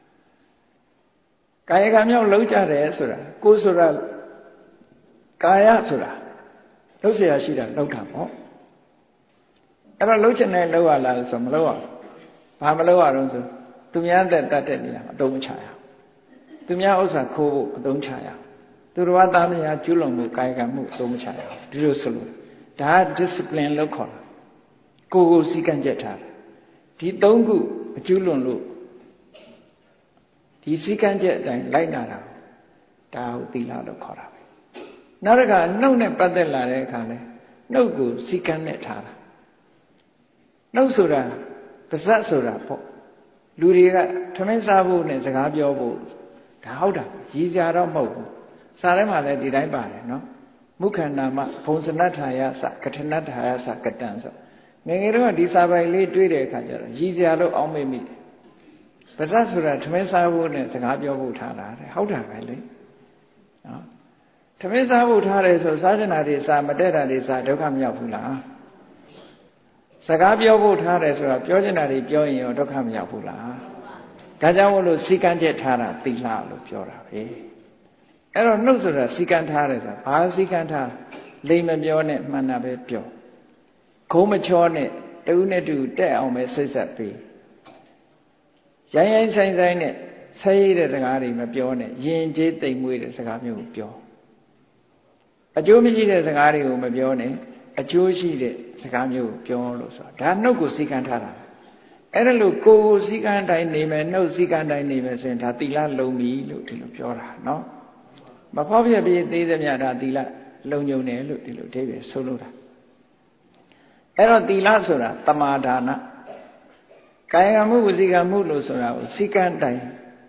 ကာယကံမြောက်လုံးကြတယ်ဆိုတာကိုယ်ဆိုတာကာယဆိုတာလုံးเสียရှိတာလုံးတာပေါ့အဲ့တော့လုံးချင်တဲ့လုံးရလားဆိုမလုံးရဘာမလုံးရတော့ဆိုသူများတဲ့တတ်တဲ့နေရာမှာအတုံးမချရသူများဥစ္စာခိုးဖို့အသုံးချရအောင်သူတော်ဘာသားများကျူးလွန်မှုကာယကံမှုအသုံးမချရအောင်ဒီလိုဆိုလို့ဒါက discipline လို့ခေါ်တာကိုယ်ကိုစည်းကမ်းချက်ထားတယ်ဒီသုံးခုအကျူးလွန်လို့ဒီစည်းကမ်းချက်အတိုင်းလိုက်နာတာဒါဟုတ်သီလလို့ခေါ်တာပဲနောက်တစ်ခါနှုတ်နဲ့ပတ်သက်လာတဲ့အခါလဲနှုတ်ကိုစည်းကမ်းနဲ့ထားတာနှုတ်ဆိုတာပါးစပ်ဆိုတာပေါ့လူတွေကထမင်းစားဖို့နဲ့စကားပြောဖို့ဒါဟုတ်တာရည်ကြတော့မဟုတ်ဘူးစာထဲမှာလည်းဒီတိုင်းပါတယ်နော်မုခန္ဓာမဘုံစနတ္ထာယသကထနတ္ထာယသကတံဆိုငယ်ငယ်တော့ဒီစာပိုင်လေးတွေးတဲ့အခါကျတော့ရည်ကြလို့အောင်းမိမိပါးစပ်ဆိုတာထမင်းစားဖို့နဲ့စကားပြောဖို့ထားတာတဲ့ဟုတ်တာပဲလေနော်ထမင်းစားဖို့ထားတယ်ဆိုစားချင်တာတွေစားမတက်တာတွေစားဒုက္ခမရောက်ဘူးလားစကားပြောဖို့ထားတယ်ဆိုတာပြောချင်တာတွေပြောရင်ရောဒုက္ခမရောက်ဘူးလားဒါကြောင့်မို့လို့စီကံချက်ထားတာသီလလို့ပြောတာပဲအဲ့တော့နှုတ်ဆိုတာစီကံထားတယ်ဆိုတာဘာစီကံထားလိမ်မပြောနဲ့မှန်တာပဲပြောခုံးမချောနဲ့တူနဲ့တူတက်အောင်ပဲစိတ်ဆက်ပေးရိုင်းရိုင်းဆိုင်ဆိုင်နဲ့ဆဲရတဲ့စကားတွေမပြောနဲ့ယဉ်ကျေးသိမ်မွေးတဲ့စကားမျိုးကိုပြောအကျိုးမရှိတဲ့စကားတွေကိုမပြောနဲ့အကျိုးရှိတဲ့စကားမျိုးကိုပြောလို့ဆိုတာဒါနှုတ်ကိုစီကံထားတာအဲ့ဒါလို့ကိုယ်ကိုစီကံတိုင်းနေမယ်နှုတ်စီကံတိုင်းနေမယ်ဆိုရင်ဒါသီလလုံပြီလို့ဒီလိုပြောတာနော်မဖောက်ပြပြသေးသမျှဒါသီလလုံညုံတယ်လို့ဒီလိုအဓိပ္ပာယ်ဆိုလိုတာအဲ့တော့သီလဆိုတာတမာဒါနကာယကမှုဝစီကမှုလို့ဆိုတာကိုစီကံတိုင်း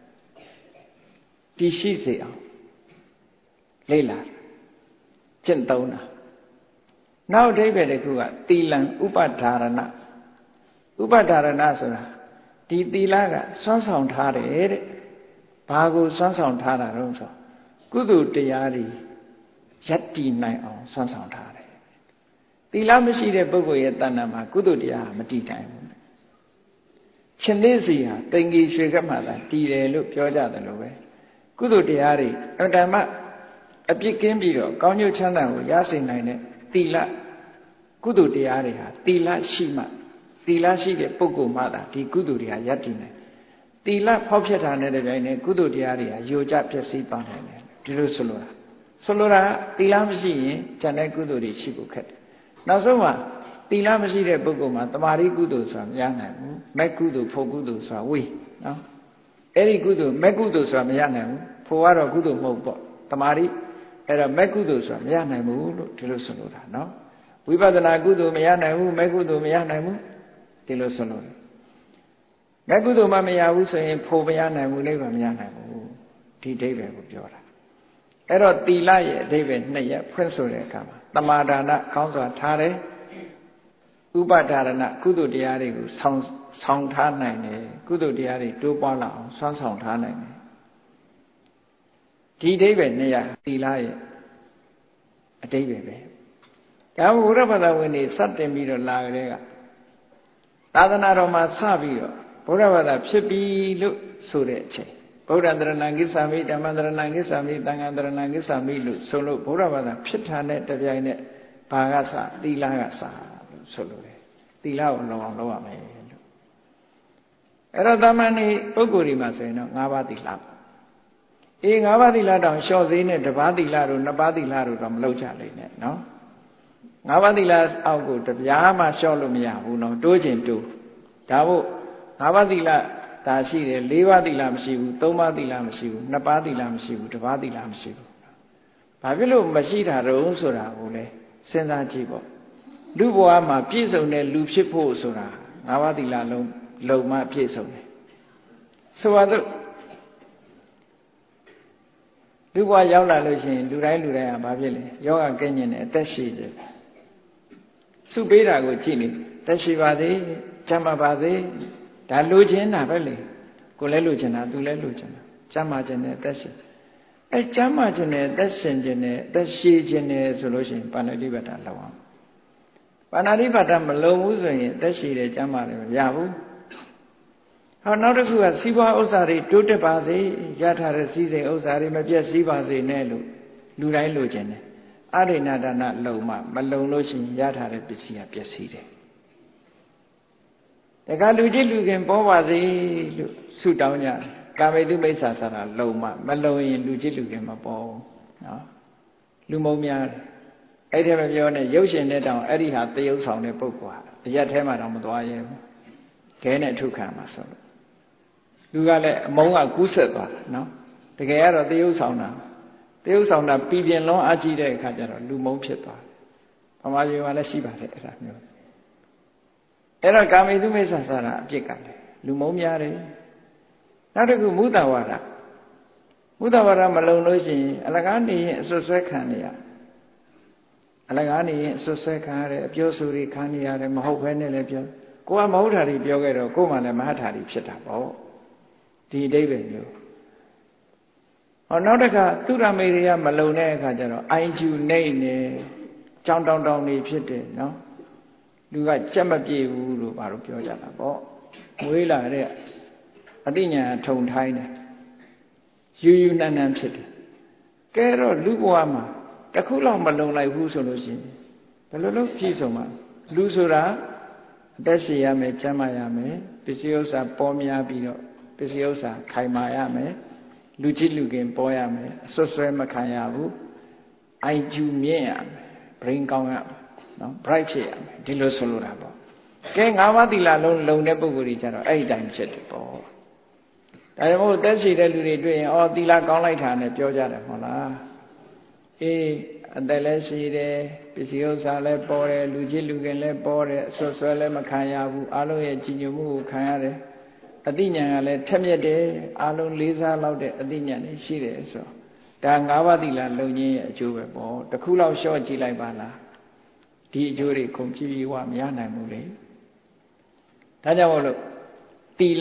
တည်ရှိစေအောင်လေ့လာကျင့်သုံးတာနောက်အဓိပ္ပာယ်တစ်ခုကသီလံဥပဒါရဏဥပဒါရဏဆိုတာဒီသီလကစွမ်းဆောင်ထားတယ်တဲ့ဘာကိုစွမ်းဆောင်ထားတာတော့ဆိုကုသိုလ်တရားတွေယက်တည်နိုင်အောင်စွမ်းဆောင်ထားတယ်သီလမရှိတဲ့ပုဂ္ဂိုလ်ရဲ့တဏ္ဍာမှာကုသိုလ်တရားမတည်နိုင်ဘူးရှင်လေးစီဟာတင်ကြီးရွှေကမှသာတည်တယ်လို့ပြောကြတယ်လို့ပဲကုသိုလ်တရားတွေအတ္တမအပြစ်ကင်းပြီးတော့ကောင်းကျိုးချမ်းသာကိုရစေနိုင်တဲ့သီလကုသိုလ်တရားတွေဟာသီလရှိမှသီလရှိတဲ့ပုဂ္ဂိုလ်မှသာဒီကုသိုလ်တွေဟာရည်တည်နိုင်သီလဖောက်ဖျက်တာနဲ့တပြိုင်နက်ကုသိုလ်တရားတွေဟာယိုကျပျက်စီးသွားနိုင်တယ်ဒီလိုဆိုလိုတာဆိုလိုတာသီလမရှိရင်ဉာဏ်တဲ့ကုသိုလ်တွေရှိဖို့ခက်တယ်နောက်ဆုံးမှာသီလမရှိတဲ့ပုဂ္ဂိုလ်မှာတမာရီကုသိုလ်ဆိုတာမရနိုင်ဘူးမဲ့ကုသိုလ်ဖို့ကုသိုလ်ဆိုတာဝေးနော်အဲ့ဒီကုသိုလ်မဲ့ကုသိုလ်ဆိုတာမရနိုင်ဘူးဖို့ကတော့ကုသိုလ်မဟုတ်ပေါ့တမာရီအဲ့တော့မဲ့ကုသိုလ်ဆိုတာမရနိုင်ဘူးလို့ဒီလိုဆိုလိုတာနော်ဝိပဿနာကုသိုလ်မရနိုင်ဘူးမဲ့ကုသိုလ်မရနိုင်ဘူးဒီလိုဆိုလို့မဲ့ကုသိုလ်မှမရဘူးဆိုရင်ဖို့မရနိုင်ဘူးနိဗ္ဗာန်မရနိုင်ဘူးဒီအဓိပ္ပာယ်ကိုပြောတာအဲ့တော့သီလရဲ့အဓိပ္ပာယ်နှစ်ရပ်ဖွင့်ဆိုတဲ့အခါမှာတမာဒါနကောင်းစွာထားတယ်ဥပဒါရဏကုသိုလ်တရားတွေကိုဆောင်ဆောင်ထားနိုင်တယ်ကုသိုလ်တရားတွေတိုးပွားလာအောင်ဆွမ်းဆောင်ထားနိုင်တယ်ဒီအဓိပ္ပာယ်နှစ်ရပ်သီလရဲ့အဓိပ္ပာယ်ပဲဒါဘုရားဘာသာဝင်တွေစတင်ပြီးတော့လာကြတဲ့ကသာသနာတော်မှာစပြီးတော့ဘုရားဘာသာဖြစ်ပြီလို့ဆိုတဲ့အချိန်ဗုဒ္ဓတရဏံကိစ္ဆာမိဓမ္မတရဏံကိစ္ဆာမိသံဃာတရဏံကိစ္ဆာမိလို့ဆိုလို့ဘုရားဘာသာဖြစ်တာနဲ့တပြိုင်နက်ဘာကစသီလကစလို့ဆိုလို့တယ်သီလကိုလုံအောင်လုပ်ရမယ်လို့အဲ့တော့တာမန်နေပုဂ္ဂိုလ်ဒီမှာဆိုရင်တော့၅ပါးသီလအေး၅ပါးသီလတောင်လျှော့စေးနဲ့တစ်ပါးသီလတို့နှစ်ပါးသီလတို့တော့မလုပ်ကြလိမ့်နဲ့နော်ငါးပါးသီလအောက်ကိုတပြားမှလျှော့လို့မရဘူးနော်တိုးချင်တိုးဒါမို့ငါးပါးသီလဒါရှိတယ်၄ပါးသီလမရှိဘူး၃ပါးသီလမရှိဘူးနှစ်ပါးသီလမရှိဘူးတစ်ပါးသီလမရှိဘူးဘာဖြစ်လို့မရှိတာတုံးဆိုတာကိုလေစဉ်းစားကြည့်ပေါ့လူဘဝမှာပြည့်စုံတဲ့လူဖြစ်ဖို့ဆိုတာငါးပါးသီလလုံးလုံမှပြည့်စုံတယ်ဆိုပါစို့လူဘဝရောက်လာလို့ရှိရင်လူတိုင်းလူတိုင်းဟာဘာဖြစ်လဲယောဂကင်းကျင်တယ်အသက်ရှိတယ်စုပေးတာကိုကြည့်နေတက်ရှိပါစေကျမ်းမာပါစေဒါလိုချင်တာပဲလေကိုလည်းလိုချင်တာသူလည်းလိုချင်တာကျမ်းမာခြင်းနဲ့အသက်ရှင်အဲကျမ်းမာခြင်းနဲ့အသက်ရှင်ခြင်းနဲ့အသက်ရှိခြင်းနဲ့ဆိုလို့ရှိရင်ပါဏာတိပါဒလောက်အောင်ပါဏာတိပါဒမလုံးဘူးဆိုရင်အသက်ရှိတယ်ကျမ်းမာတယ်မရဘူးဟောနောက်တစ်ခုကစီးပွားဥစ္စာတွေတိုးတက်ပါစေရထားတဲ့စီးစိမ်ဥစ္စာတွေမပြတ်စည်းပါစေနဲ့လို့လူတိုင်းလိုချင်တယ်အရိဏဒါနလုံမှမလုံလို့ရှိရင်ရထားတဲ့ပစ္စည်းကပျက်စီးတယ်တခါလူကြီးလူခင်ပေါ်ပါစေလို့ဆုတောင်းကြတယ်ကာမိတုမိစ္ဆာဆိုတာလုံမှမလုံရင်လူจิตလူခင်မပေါ်ဘူးနော်လူမုံများတယ်အဲ့ဒီမပြောနဲ့ရုပ်ရှင်နဲ့တောင်အဲ့ဒီဟာတရုပ်ဆောင်တဲ့ပုဂ္ဂိုလ်ဟာအရက်ထဲမှာတော့မသွားရဲဘူးခဲနဲ့ထုခံမှာဆိုလို့လူကလည်းအမုန်းကကူးဆက်သွားတာနော်တကယ်ကတော့တရုပ်ဆောင်တာတရုပ်ဆောင်တာပြည်ပြင်းလွန်အားကြီးတဲ့အခါကျတော့လူမုန်းဖြစ်သွားတယ်ဗမာပြည်မှာလည်းရှိပါတယ်အဲ့ဒါမျိုးအဲ့တော့ကာမိတုမိစ္ဆာဆိုတာအပြစ်ကလည်းလူမုန်းများတယ်နောက်တစ်ခုမုဒဝါဒမုဒဝါဒမလုံလို့ရှိရင်အလကားနေရင်အဆွဆွဲခံနေရအလကားနေရင်အဆွဆွဲခံရတယ်အပြောဆိုတွေခံနေရတယ်မဟုတ်ဘဲနဲ့လည်းပြောကိုကမဟုတ်တာတွေပြောခဲ့တော့ကိုယ်မှလည်းမဟုတ်တာတွေဖြစ်တာပေါ့ဒီအဓိပ္ပာယ်မျိုးဟောနောက်တစ်ခါသူရမေတွေကမလုံတဲ့အခါကျတော့အိုင်ကျူနေနေကြောင်တောင်တောင်နေဖြစ်တယ်နော်လူကကြက်မပြေဘူးလို့ဘာလို့ပြောကြတာပေါ့မွေးလာတဲ့အတိညာထုံထိုင်းတယ်ယူယူနန်းနန်းဖြစ်တယ်ကဲတော့လူဘဝမှာတစ်ခုလောက်မလုံလိုက်ဘူးဆိုလို့ရှိရင်ဘယ်လိုလုပ်ပြည့်စုံမှာလူဆိုတာအသက်ရှင်ရမယ်ကျန်းမာရမယ်ပစ္စည်းဥစ္စာပေါ်များပြီးတော့ပစ္စည်းဥစ္စာခိုင်မာရမယ်လူကြည့်လူကင်ပေါ်ရမယ်အဆွဆွဲမခံရဘူးအိုင်ကျူမြင့်ရမယ် brain ကောင်းရမယ်နော် bright ဖြစ်ရမယ်ဒီလိုဆိုလိုတာပေါ့ကဲငါးပါးသီလလုံးလုံတဲ့ပုဂ္ဂိုလ်ကြီးကြတော့အဲ့ဒီတိုင်းဖြစ်တယ်ပေါ့ဒါကြောင့်မို့သက်ရှိတဲ့လူတွေတွေ့ရင်အော်သီလကောင်းလိုက်တာနဲ့ပြောကြတယ်ဟုတ်လားအေးအသက်လည်းရှိတယ်ပစ္စည်းဥစ္စာလည်းပေါ်တယ်လူကြည့်လူကင်လည်းပေါ်တယ်အဆွဆွဲလည်းမခံရဘူးအလုံးရဲ့ကြည်ညိုမှုကိုခံရတယ်အတိညာဏ်ကလည်းထက်မြက်တယ်အလုံးလေးစားလောက်တဲ့အတိညာဏ်တွေရှိတယ်ဆိုဒါငါးပါးသီလလုံခြင်းရဲ့အကျိုးပဲပေါ့တစ်ခုလောက်လျှော့ကြည့်လိုက်ပါလားဒီအကျိုးတွေကုန်ပြည့်ပြည့်ဝမရနိုင်ဘူးလေဒါကြောင့်မို့လို့သီလ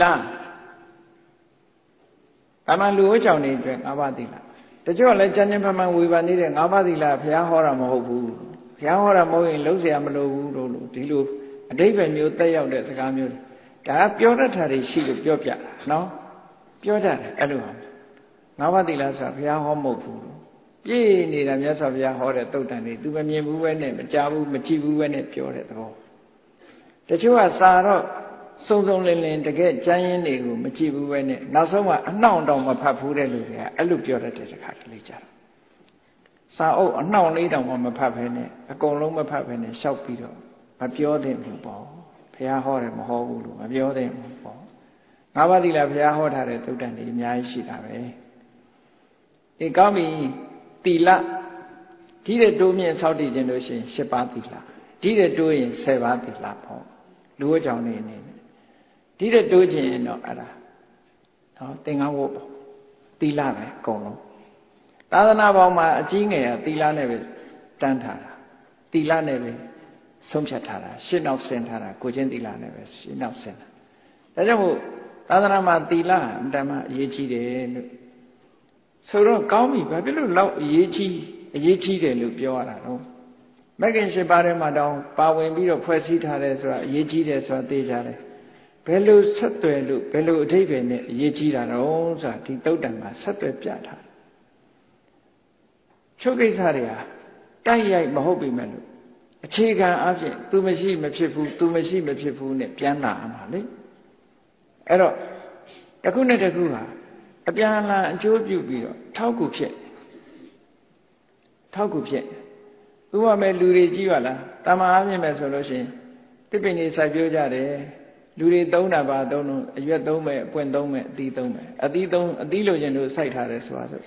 အမှန်လူဝတ်ကြောင့်နေအတွက်ငါးပါးသီလတချို့လည်းကြမ်းကြမ်းဖန်ဖန်ဝေဖန်နေတဲ့ငါးပါးသီလဘုရားဟောတာမဟုတ်ဘူးဘုရားဟောတာမဟုတ်ရင်လုံးเสียမလိုဘူးလို့ဒီလိုအဓိပ္ပာယ်မျိုးတက်ရောက်တဲ့စကားမျိုးဒါပြောတတ်တာတွေရှိလို့ပြောပြတာနော်ပြောကြတယ်အဲ့လိုဟာငါးပါးသီလဆိုတာဘုရားဟောမဟုတ်ဘူးပြည့်နေတာမြတ်စွာဘုရားဟောတဲ့တုတ်တန်တွေ तू မမြင်ဘူးပဲနဲ့မကြားဘူးမကြည့်ဘူးပဲနဲ့ပြောတဲ့သဘောတချို့ကစာတော့စုံစုံလင်လင်တကယ်ကျမ်းရင်းတွေကိုမကြည့်ဘူးပဲနဲ့နောက်ဆုံးကအနှောင့်တောင်မဖတ်ဘူးတဲ့လူတွေကအဲ့လိုပြောတတ်တဲ့တစ်ခါတလေကြတော့စာအုပ်အနှောင့်လေးတောင်မှမဖတ်ဘဲနဲ့အကုန်လုံးမဖတ်ဘဲနဲ့ရှောက်ပြီးတော့မပြောသင့်ဘူးပေါ့ဘုရားဟောတယ်မဟောဘူးလို့မပြောသင့်ဘူးပေါ့ငါးပါးသီလဘုရားဟောထားတဲ့သုတ္တန်တွေအများကြီးရှိတာပဲအေးကောင်းပြီသီလဒီတဲ့တိုးမြင့်ဆောက်တည်ခြင်းလို့ရှိရင်၈ပါးသီလဒီတဲ့တိုးရင်၁၀ပါးသီလပေါ့လူဝတ်ကြောင့်နေနေဒီတဲ့တိုးခြင်းရင်တော့အဲ့ဒါဟောသင်္ကန်းဝတ်ပေါ့သီလပဲအကုန်လုံးသာသနာပေါင်းမှာအကြီးငယ်ကသီလနဲ့ပဲတန်းထားတာသီလနဲ့ပဲဆုံးဖြတ်ထားတာရှင်းနောက်ဆင်ထားတာကိုချင်းသီလနဲ့ပဲရှင်းနောက်ဆင်တာဒါကြောင့်မို့သာသနာမှာသီလအမှန်တမ်းအရေးကြီးတယ်လို့ဆိုတော့ကောင်းပြီဘာဖြစ်လို့လောက်အရေးကြီးအရေးကြီးတယ်လို့ပြောရတာတော့မဂ္ဂင်၈ပါးထဲမှာတောင်ပါဝင်ပြီးတော့ဖွဲ့စည်းထားတယ်ဆိုတာအရေးကြီးတယ်ဆိုတာသိကြတယ်ဘယ်လိုဆက်သွယ်လို့ဘယ်လိုအဓိပ္ပာယ်နဲ့အရေးကြီးတာတော့ဆိုတာဒီသုတ်တံမှာဆက်သွယ်ပြထားတယ်ချုပ်ကိစ္စတွေဟာတိုက်ရိုက်မဟုတ်ပေမဲ့လို့အခြေခံအဖြစ် तू မရှိမဖြစ်ဘူး तू မရှိမဖြစ်ဘူးနဲ့ပြန်လာအောင်ပါလေအဲ့တော့တစ်ခုနဲ့တစ်ခုဟာအပြန်အလှန်အကျိုးပြုပြီးတော့ထောက်ကူဖြစ်ထောက်ကူဖြစ်ဥပမာလူတွေကြီးပါလားတာမန်အားဖြင့်ပဲဆိုလို့ရှိရင်တစ်ပင်ကြီးစိုက်ပျိုးကြတယ်လူတွေသုံးတာပါသုံးလို့အရွက်သုံးမယ်အပွင့်သုံးမယ်အသီးသုံးမယ်အသီးသုံးအသီးလိုချင်လို့စိုက်ထားတယ်ဆိုတာဆို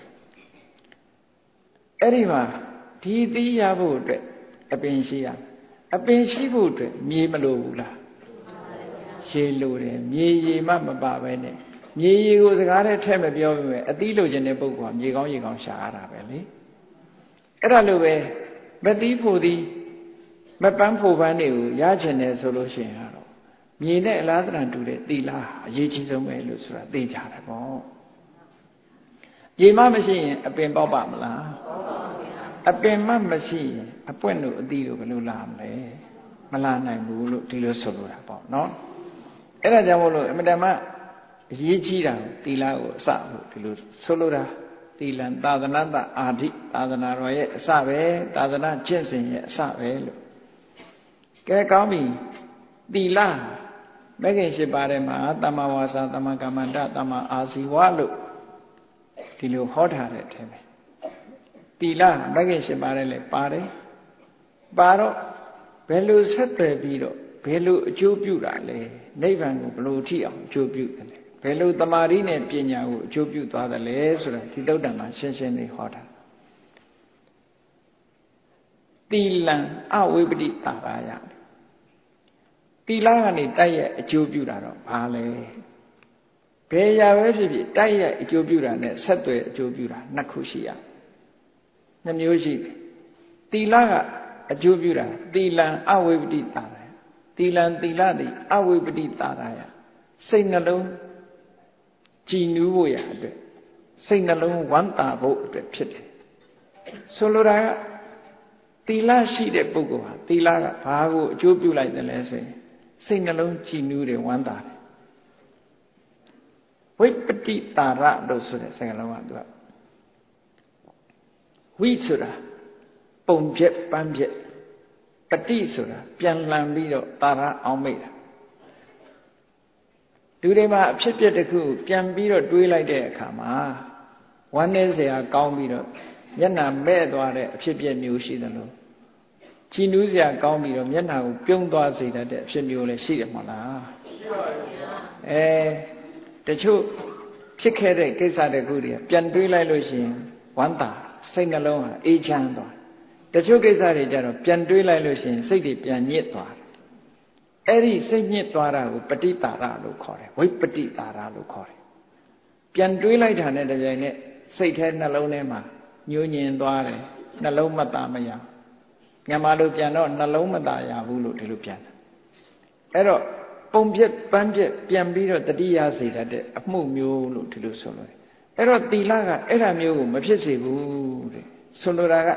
အဲ့ဒီမှာဒီအသီးရဖို့အတွက်အပင်ရှိရအပင်ရှိဖို့အတွက်မြေမလိုဘူးလားရေလိုတယ်မြေရေမှမပါပဲနဲ့မြေရေကိုစကားနဲ့ထည့်မပြောဘူးပဲအသီးလိုချင်တဲ့ပုဂ္ဂိုလ်ကမြေကောင်းရေကောင်းရှာရတာပဲလေအဲ့ဒါလိုပဲမသီးဖို့သည်မပန်းဖို့ပန်းတွေကိုရချင်တယ်ဆိုလို့ရှိရင်တော့မြေနဲ့အလားတန်တူတဲ့သီလအရေးကြီးဆုံးပဲလို့ဆိုတာသိကြတယ်ပေါ့ရေမမရှိရင်အပင်ပေါက်ပါမလားအပင်မမရှိရင်အပွင့်တို့အသီးတို့ဘယ်လိုလာမလဲမလာနိုင်ဘူးလို့ဒီလိုဆိုလိုတာပေါ့နော်အဲ့ဒါကြောင့်မို့လို့အမတမအရေးကြီးတာသီလကိုအစလို့ဒီလိုဆိုလိုတာသီလံသာသနာတအာဓိသာသနာတော်ရဲ့အစပဲသာသနာကျင့်စဉ်ရဲ့အစပဲလို့ကဲကောင်းပြီသီလမဂ္ဂင်၈ပါးထဲမှာသမ္မာဝါစာသမ္မာကမ္မန္တသမ္မာအာဇီဝလို့ဒီလိုဟောထားတဲ့အထဲမှာတီလမဂ္ဂင်၈ပါးထဲလည်းပါတယ်ပါတော့ဘယ်လိုဆက်သွယ်ပြီးတော့ဘယ်လိုအကျိုးပြုတာလဲနိဗ္ဗာန်ကိုဘယ်လိုထိအောင်အကျိုးပြုတယ်လဲဘယ်လိုတမာရီနဲ့ပညာကိုအကျိုးပြုသွားတယ်လဲဆိုတာဒီသုတ္တံမှာရှင်းရှင်းလေးဟောတာတီလံအဝိပတိတာရာယတီလကနေတိုက်ရဲ့အကျိုးပြုတာတော့ဘာလဲဘယ်ရာပဲဖြစ်ဖြစ်တိုက်ရဲ့အကျိုးပြုတာနဲ့ဆက်သွယ်အကျိုးပြုတာနှစ်ခုရှိရနှစ်မျိုးရှိတယ်တီလကအကျိုးပြုတာတီလံအဝိပတိတာရာတီလံတီလတိအဝိပတိတာရာယစိတ်နှလုံးကြည်နူးဖို့ရအတွက်စိတ်နှလုံးဝမ်းသာဖို့အတွက်ဖြစ်တယ်ဆိုလိုတာကတီလရှိတဲ့ပုဂ္ဂိုလ်ဟာတီလကဘာကိုအကျိုးပြုလိုက်တယ်လဲဆိုရင်စိတ်နှလုံးကြည်နူးတယ်ဝမ်းသာတယ်ဝိပတိတာရလို့ဆိုတဲ့စကားလုံးကသူကဝိဆိုတာပုံပြက်ပန်းပြက်ပတိဆိုတာပြန်လှန်ပြီးတော့တာရအောင်မိတ်တာလူတွေမှာအဖြစ်ပြက်တစ်ခုပြန်ပြီးတော့တွေးလိုက်တဲ့အခါမှာဝမ်းနည်းစရာကောင်းပြီးတော့မျက်နှာမဲ့သွားတဲ့အဖြစ်ပြက်မျိုးရှိတယ်လို့ကြည်နူးစရာကောင်းပြီးတော့မျက်နှာကိုပြုံးသွားစေတတ်တဲ့အဖြစ်မျိုးလည်းရှိတယ်မဟုတ်လားရှိပါပါဘုရားအဲတချို့ဖြစ်ခဲ့တဲ့ကိစ္စတခုတွေပြန်တွေးလိုက်လို့ရှိရင်ဝမ်းသာစိတ်နှလုံးဟာအေးချမ်းသွားတချို့ကိစ္စတွေကြတော့ပြန်တွေးလိုက်လို့ရှိရင်စိတ်တွေပြန်ညစ်သွားတယ်အဲ့ဒီစိတ်ညစ်သွားတာကိုပฏิတာရလို့ခေါ်တယ်ဝိပฏิတာရလို့ခေါ်တယ်ပြန်တွေးလိုက်တာနဲ့တပြိုင်နက်စိတ်ထဲနှလုံးထဲမှာညှိုးညင်သွားတယ်နှလုံးမသားမရမြန်မာလိုပြန်တော့နှလုံးမသားရဘူးလို့ဒီလိုပြန်တယ်အဲ့တော့ပုံပြက်ပန်းပြက်ပြန်ပြီးတော့တတိယစေတတ်တဲ့အမှုမျိုးလို့ဒီလိုဆိုလို့အဲ့တော့သီလကအဲ့ဒါမျိုးကိုမဖြစ်စေဘူးတဲ့ဆိုလိုတာက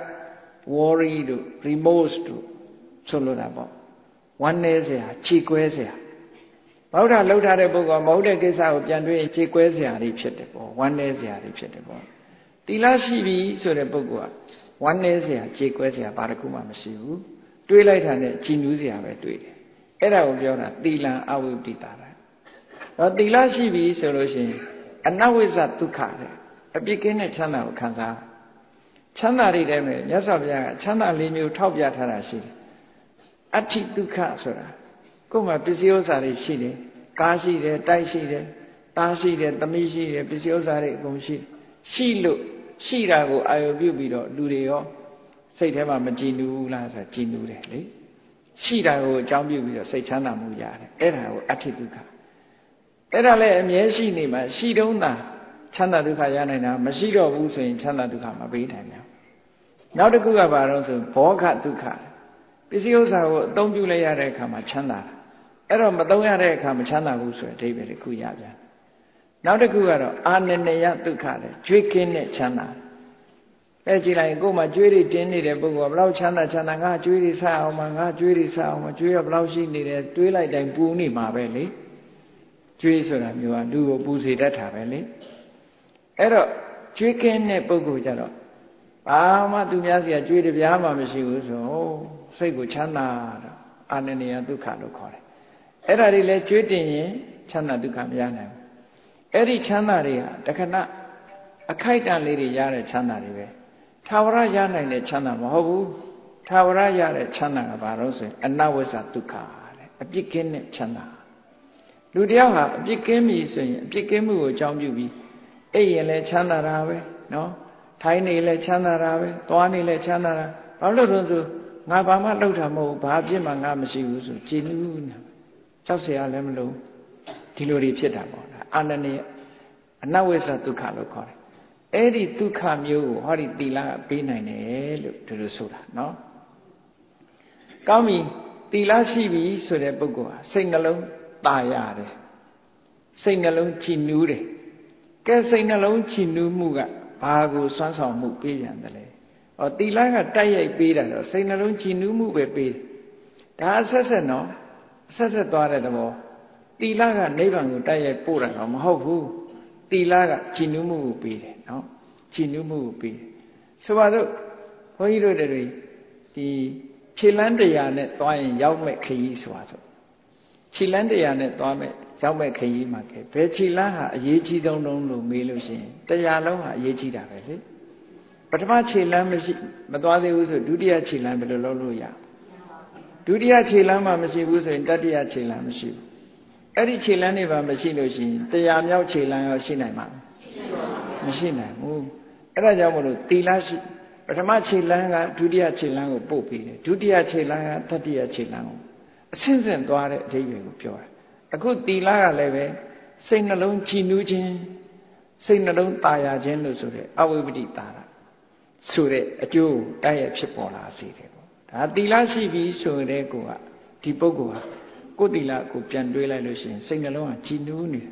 worry တို့ remorse တို့ဆိုလိုတာပေါ့ဝမ်းနည်းเสียခြေကွဲเสียဗုဒ္ဓလှုပ်ထားတဲ့ပုဂ္ဂိုလ်မဟုတ်တဲ့ကိစ္စကိုပြန်တွေးရင်ခြေကွဲเสียတွေဖြစ်တယ်ပေါ့ဝမ်းနည်းเสียတွေဖြစ်တယ်ပေါ့သီလရှိပြီဆိုတဲ့ပုဂ္ဂိုလ်ကဝမ်းနည်းเสียခြေကွဲเสียဘာတစ်ခုမှမရှိဘူးတွေးလိုက်တာနဲ့ကြည်နူးเสียပဲတွေးတယ်အဲ့ဒါကိုပြောတာသီလံအဝိပတိတာရတော့သီလရှိပြီဆိုလို့ရှိရင်အနဝိဇ္ဇဒုက္ခတဲ့အပြစ်ကင်းတဲ့ချမ်းသာကိုခံစားချမ်းသာတွေတည်းမဲ့မြတ်စွာဘုရားကချမ်းသာလေးမျိုးထောက်ပြထားတာရှိတယ်အဋ္ဌိဒုက္ခဆိုတာကိုယ်မှာပစ္စည်းဥစ္စာတွေရှိတယ်ကားရှိတယ်တိုက်ရှိတယ်သားရှိတယ်သမီးရှိတယ်ပစ္စည်းဥစ္စာတွေအကုန်ရှိရှိလို့ရှိတာကိုအာရုံပြုပြီးတော့လူတွေရောစိတ်ထဲမှာမကြည်နူးလားဆိုတာကြည်နူးတယ်လေရှိတာကိုအကြောင်းပြုပြီးတော့စိတ်ချမ်းသာမှုရတယ်အဲ့ဒါကိုအဋ္ဌိဒုက္ခအဲ့ဒါလည်းအမြဲရှိနေမှာရှိတုံးသာချမ်းသာဒုက္ခရနိုင်တာမရှိတော့ဘူးဆိုရင်ချမ်းသာဒုက္ခမပေးနိုင်ဘူးနောက်တစ်ခုကဘာလို့ဆိုဘောဂဒုက္ခပစ္စည်းဥစ္စာကိုအသုံးပြုလိုက်ရတဲ့အခါမှာချမ်းသာတာအဲ့တော့မသုံးရတဲ့အခါမချမ်းသာဘူးဆိုတဲ့အဓိပ္ပာယ်တစ်ခုရပြန်နောက်တစ်ခုကတော့အာနနယဒုက္ခတဲ့ကြွေးကင်းတဲ့ချမ်းသာအဲကြည့်လိုက်ကိုယ်မှာကြွေးတွေတင်းနေတဲ့ပုဂ္ဂိုလ်ကဘလောက်ချမ်းသာချမ်းသာငါကြွေးတွေဆအောင်မှာငါကြွေးတွေဆအောင်မှာကြွေးရဘလောက်ရှိနေတယ်တွေးလိုက်တိုင်းပူနေမှာပဲလေကြွေးဆိုတာမျိုးကလူကိုပူစေတတ်တာပဲလေအဲ့တော့ကြွေးကင်းတဲ့ပုဂ္ဂိုလ်ကြတော့ဘာမှသူများစီကကြွေးတပြားမှမရှိဘူးဆိုစိတ်ကိုချမ်းသာတော့အာနနယဒုက္ခလို့ခေါ်တယ်အဲ့ဒါတွေလည်းကြွေးတင်ရင်ချမ်းသာဒုက္ခမရနိုင်ဘူးအဲ့ဒီချမ်းသာတွေဟာတခဏအခိုက်အတန့်လေးတွေရတဲ့ချမ်းသာတွေပဲထာဝရရနိုင်တဲ့ချမ်းသာမဟုတ်ဘူးထာဝရရတဲ့ချမ်းသာကဘာလို့ဆိုရင်အနဝိဇ္ဇဒုက္ခတဲ့အပြစ်ကင်းတဲ့ချမ်းသာလူတယောက်ဟာအပြစ်ကင်းပြီဆိုရင်အပြစ်ကင်းမှုကိုအကြောင်းပြုပြီးအဲ့ရင်လည်းချမ်းသာတာပဲနော်ထိုင်းနေလည်းချမ်းသာတာပဲသွားနေလည်းချမ်းသာတာဘာလို့လဲဆိုငါဘာမှလှုပ်တာမဟုတ်ဘူးဘာအပြစ်မှငါမရှိဘူးဆိုကြည်နူးနေကြောက်เสียလည်းမလို့ဒီလိုတွေဖြစ်တာပေါ့အာနနယအနဝိဇ္ဇဒုက္ခလို့ခေါ်တယ်အဲ့ဒီဒုက္ခမျိုးကိုဟောဒီသီလကပေးနိုင်တယ်လို့ဒီလိုဆိုတာနော်ကောင်းပြီသီလရှိပြီဆိုတဲ့ပုဂ္ဂိုလ်ဟာစိတ်နှလုံးသာရတယ်စိတ်နှလုံးကြည်နူးတယ်ကဲစိတ်နှလုံးကြည်နူးမှုကဘာကိုစွမ်းဆောင်မှုပေးပြန်တယ်လဲဟောသီလကတိုက်ရိုက်ပေးတာတော့စိတ်နှလုံးကြည်နူးမှုပဲပေးတယ်ဒါအဆက်ဆက်နော်အဆက်ဆက်သွားတဲ့သဘောသီလကနိဗ္ဗာန်ကိုတိုက်ရိုက်ပို့တာတော့မဟုတ်ဘူးသီလကကြည်နူးမှုကိုပေးတယ်နော်ကြည်နူးမှုကိုပေးတယ်ဆိုပါတော့ဘုန်းကြီးတို့တွေဒီခြေလန်းတရားနဲ့သွားရင်ရောက်မဲ့ခရီးဆိုတာဆိုခြေလန်းတရားနဲ့သွားမယ်ရောက်မဲ့ခရီးမှာကဲဘယ်ခြေလန်းဟာအရေးကြီးဆုံးလုံးလို့မေးလို့ရှိရင်တရားလုံးဟာအရေးကြီးတာပဲလေပထမခြေလန်းမရှိမသွားသေးဘူးဆိုဒုတိယခြေလန်းဘယ်လိုလုပ်လို့ရဒုတိယခြေလန်းမှမရှိဘူးဆိုရင်တတိယခြေလန်းမရှိဘူးအဲ့ဒီခြေလန်းတွေပါမရှိလို့ရှိရင်တရားမြောက်ခြေလန်းရောရှိနိုင်မှာမရှိနိုင်ဘူးအဲ့ဒါကြောင့်မလို့သီလရှိပထမခြေလန်းကဒုတိယခြေလန်းကိုပို့ပြီးတယ်ဒုတိယခြေလန်းကတတိယခြေလန်းကိုအဆင့်ဆင့်သွားတဲ့အဓိပ္ပာယ်ကိုပြောတာအခုသီလကလည်းပဲစိတ်နှလုံးကြည်နူးခြင်းစိတ်နှလုံးตายခြင်းလို့ဆိုတဲ့အဝိပတိတာရဆိုတဲ့အကျိုးတိုက်ရိုက်ဖြစ်ပေါ်လာစေတယ်ပေါ့ဒါသီလရှိပြီဆိုတဲ့ကိုကဒီပုဂ္ဂိုလ်ဟာကိုယ်သီလကိုပြန်တွေးလိုက်လို့ရှိရင်စိတ်နှလုံးကကြည်နူးနေတယ်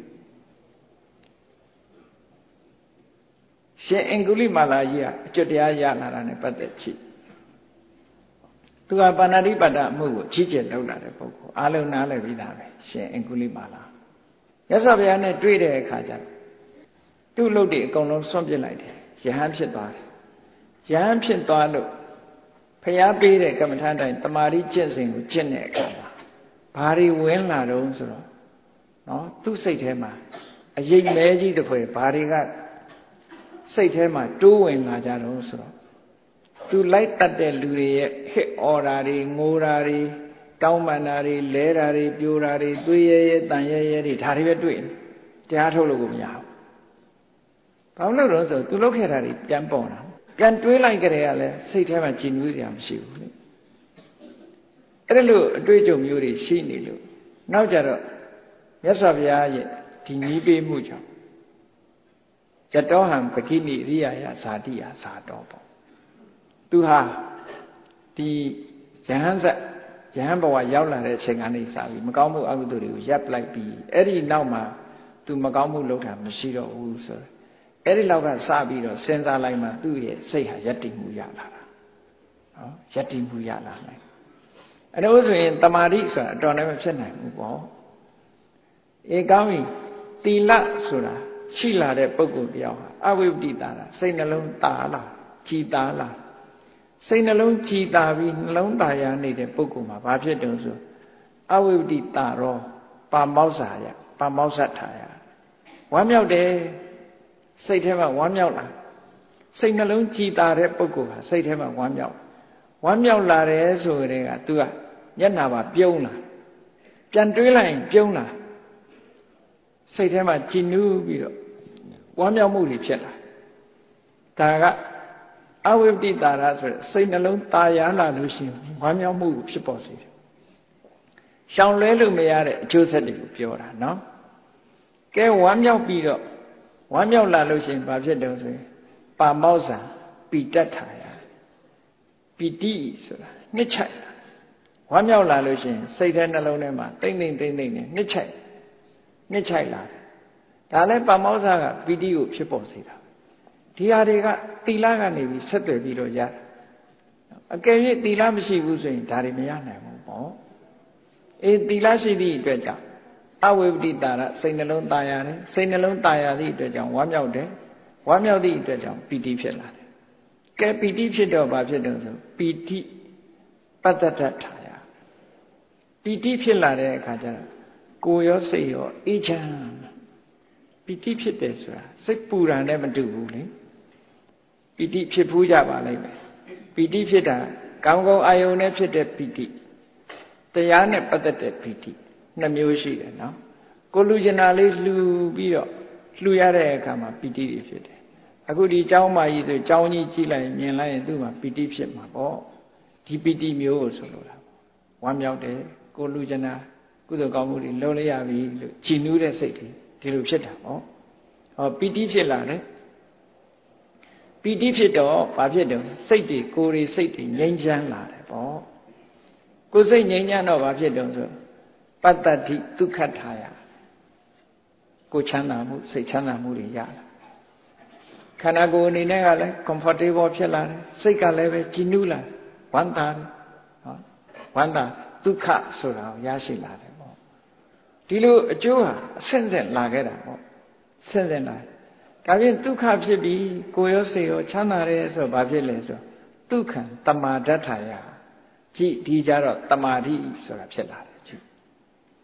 ရှင်အင်္ဂုလိမာလာကြီးကအကျွတ်တရားရလာတာနဲ့ပတ်သက်ချစ်သူကပါဏာတိပါဒအမှုကိုကြီးကျယ်လုပ်လာတဲ့ပုဂ္ဂိုလ်အားလုံးနားလည်ပြီးသားပဲရှင်အင်္ဂုလိမာလာမြတ်စွာဘုရားနဲ့တွေ့တဲ့အခါကျသူ့လုပ်တွေအကုန်လုံးဆွန့်ပစ်လိုက်တယ်ယဟန်ဖြစ်သွားတယ်ယဟန်ဖြစ်သွားလို့ဘုရားပေးတဲ့ကမ္မထာတိုင်းတမာရီကျင့်စဉ်ကိုကျင့်တဲ့အခါမှာဘာတွေဝင်လာတော့ဆိုတော့နော်သူ့စိတ်ထဲမှာအရေးမဲကြီးတစ်ဖွဲ့ဘာတွေကစိတ်ထဲမှာတိုးဝင်လာကြတော့ဆိုတော့သူလိုက်တတ်တဲ့လူတွေရဲ့ဟစ်အော်တာတွေငိုတာတွေတောင်းပန်တာတွေလဲတာတွေပြိုတာတွေသွေးရဲရဲတန်ရဲရဲတွေဒါတွေပဲတွေ့တရားထုတ်လို့ကိုမရဘူးဘာလို့လဲဆိုတော့သူလုပ်ခဲ့တာတွေပြန်ပေါ်တာပြန်တွေးလိုက်ကြတယ်ကလည်းစိတ်ထဲမှာကြည်နူးစရာမရှိဘူးလေအဲ့ဒါလို့အတွေ့အကြုံမျိုးတွေရှိနေလို့နောက်ကြတော့မြတ်စွာဘုရားရဲ့ဒီညီးပေးမှုကြောင့်ယတောဟံပကိနိရိယာယဇာတိယဇာတော်ပေါ့သူဟာဒီယဟန်ဇတ်ယဟန်ဘဝရောက်လာတဲ့အချိန်ကနေစပြီးမကောင်းမှုအကုသိုလ်တွေကိုရပ်လိုက်ပြီးအဲ့ဒီနောက်မှာသူမကောင်းမှုလုပ်တာမရှိတော့ဘူးဆိုတော့အဲ့ဒီလောက်ကစပြီးတော့စဉ်းစားလိုက်မှသူ့ရဲ့စိတ်ဟာယက်တည်မှုရလာတာနော်ယက်တည်မှုရလာနိုင်အဲ့ဒါဆိုရင်တမာတိဆိုတာအတော်လည်းမဖြစ်နိုင်ဘူးပေါ့အေကောင်းပြီသီလဆိုတာရှိလာတဲ့ပုဂ္ဂိုလ်ပြောင်းဟာအဝိပတိတာတာစိတ်နှလုံးတာလာကြည်တာလာစိတ်နှလုံးကြည်တာပြီးနှလုံးသားရနေတဲ့ပုဂ္ဂိုလ်မှာဘာဖြစ်တုံဆိုအဝိပတိတာရောပါမောဇ္ဇာယပါမောဇ္ဇထာယဝမ်းမြောက်တယ်စိတ်ထဲမှာဝမ်းမြောက်လာစိတ်နှလုံးကြည်တာတဲ့ပုဂ္ဂိုလ်ဟာစိတ်ထဲမှာဝမ်းမြောက်ဝမ်းမြောက်လာတယ်ဆိုတဲ့က तू ကမျက်နှာပါပြုံးလာပြန်တွေးလိုက်ရင်ပြုံးလာစိတ်ထဲမှာကြည်နူးပြီးတော့ဝမ်းမြောက်မှုတွေဖြစ်လာဒါကအဝိပတိတာရဆိုတဲ့စိတ်နှလုံးตายရလာလို့ရှိရင်ဝမ်းမြောက်မှုကိုဖြစ်ပေါ်စေတယ်ရှောင်လွဲလို့မရတဲ့အကျိုးဆက်တွေကိုပြောတာနော်ကဲဝမ်းမြောက်ပြီးတော့ဝမ်းမြောက်လာလို့ရှိရင်ဘာဖြစ်တုံးဆိုရင်ပါမောဇ္ဇာပိတ္တထာယပိတိဆိုတာနှစ်ချိုက်ဝမ်းမြောက်လာလို့ရှိရင်စိတ်ထဲနှလုံးထဲမှာတိမ့်တိမ့်တိမ့်တိမ့်နဲ့နှစ်ချိုက်နှစ်ချိုက်လာတယ်ဒါလည်းပါမောဇ္ဇာကပိတိကိုဖြစ်ပေါ်စေတာဒီဟာတွေကသီလကနေပြီးဆက်သွယ်ပြီးတော့ရတယ်အကယ်၍သီလမရှိဘူးဆိုရင်ဒါတွေမရနိုင်ဘူးပေါ့အေးသီလရှိသည့်အတွက်ကြောင့်အဝိပတိတာရစိတ်နှလုံးตายရတယ်စိတ်နှလုံးตายရသည့်အတွက်ကြောင့်ဝမ်းမြောက်တယ်ဝမ်းမြောက်သည့်အတွက်ကြောင့်ပီတိဖြစ်လာတယ်ကဲပီတိဖြစ်တော့ဘာဖြစ်တုံးဆိုပီတိပတ္တတထာယပီတိဖြစ်လာတဲ့အခါကျတော့ကိုယ်ရောစိတ်ရောအေးချမ်းပီတိဖြစ်တယ်ဆိုတာစိတ်ပူတာနဲ့မတူဘူးလေပီတိဖြစ်ဘူးကြပါလိမ့်မယ်ပီတိဖြစ်တာကောင်းကောင်းအာယုန်နဲ့ဖြစ်တဲ့ပီတိတရားနဲ့ပတ်သက်တဲ့ပီတိနှစ်မျိုးရှိတယ်နော်ကိုလူကျင်နာလေးလှူပြီးတော့လှူရတဲ့အခါမှာပီတိတွေဖြစ်တယ်အခုဒီเจ้าမကြီးဆိုเจ้าကြီးကြည့်လိုက်မြင်လိုက်ရင်သူ့မှာပီတိဖြစ်မှာပေါ့ဒီပီတိမျိုးကိုဆိုလိုတာဝမ်းမြောက်တယ်ကိုလူကျင်နာကုသိုလ်ကောင်းမှုတွေလုံးလိုက်ရပြီလို့ကြည်နူးတဲ့စိတ်တွေဒီလိုဖြစ်တာပေါ့ဟောပီတိဖြစ်လာတယ်ပီတိဖြစ်တော့ဘာဖြစ်တယ်စိတ်တွေကိုယ်တွေစိတ်တွေငြိမ်းချမ်းလာတယ်ပေါ့ကိုယ်စိတ်ငြိမ်းချမ်းတော့ဘာဖြစ်တယ်ဆိုပတ္တတိဒုက္ခထာယကိုချမ်းသာမှုစိတ်ချမ်းသာမှုတွေရလာခန္ဓာကိုယ်အနေနဲ့ကလည်း comfortable ဖြစ်လာတယ်စိတ်ကလည်းပဲကြည်နူးလာဝမ်းသာတယ်ဟောဝမ်းသာဒုက္ခဆိုတာကိုရရှိလာတယ်ပေါ့ဒီလိုအကျိုးဟာအဆင့်ဆင့်လာခဲ့တာပေါ့ဆင့်ဆင့်လာဒါဖြင့်ဒုက္ခဖြစ်ပြီးကိုယ်ရောစိတ်ရောချမ်းသာတယ်ဆိုတော့ဘာဖြစ်လဲဆိုဒုက္ခံတမာဒဋ္ဌာယကြည်ဒီကြတော့တမာတိဆိုတာဖြစ်လာတယ်ကြည်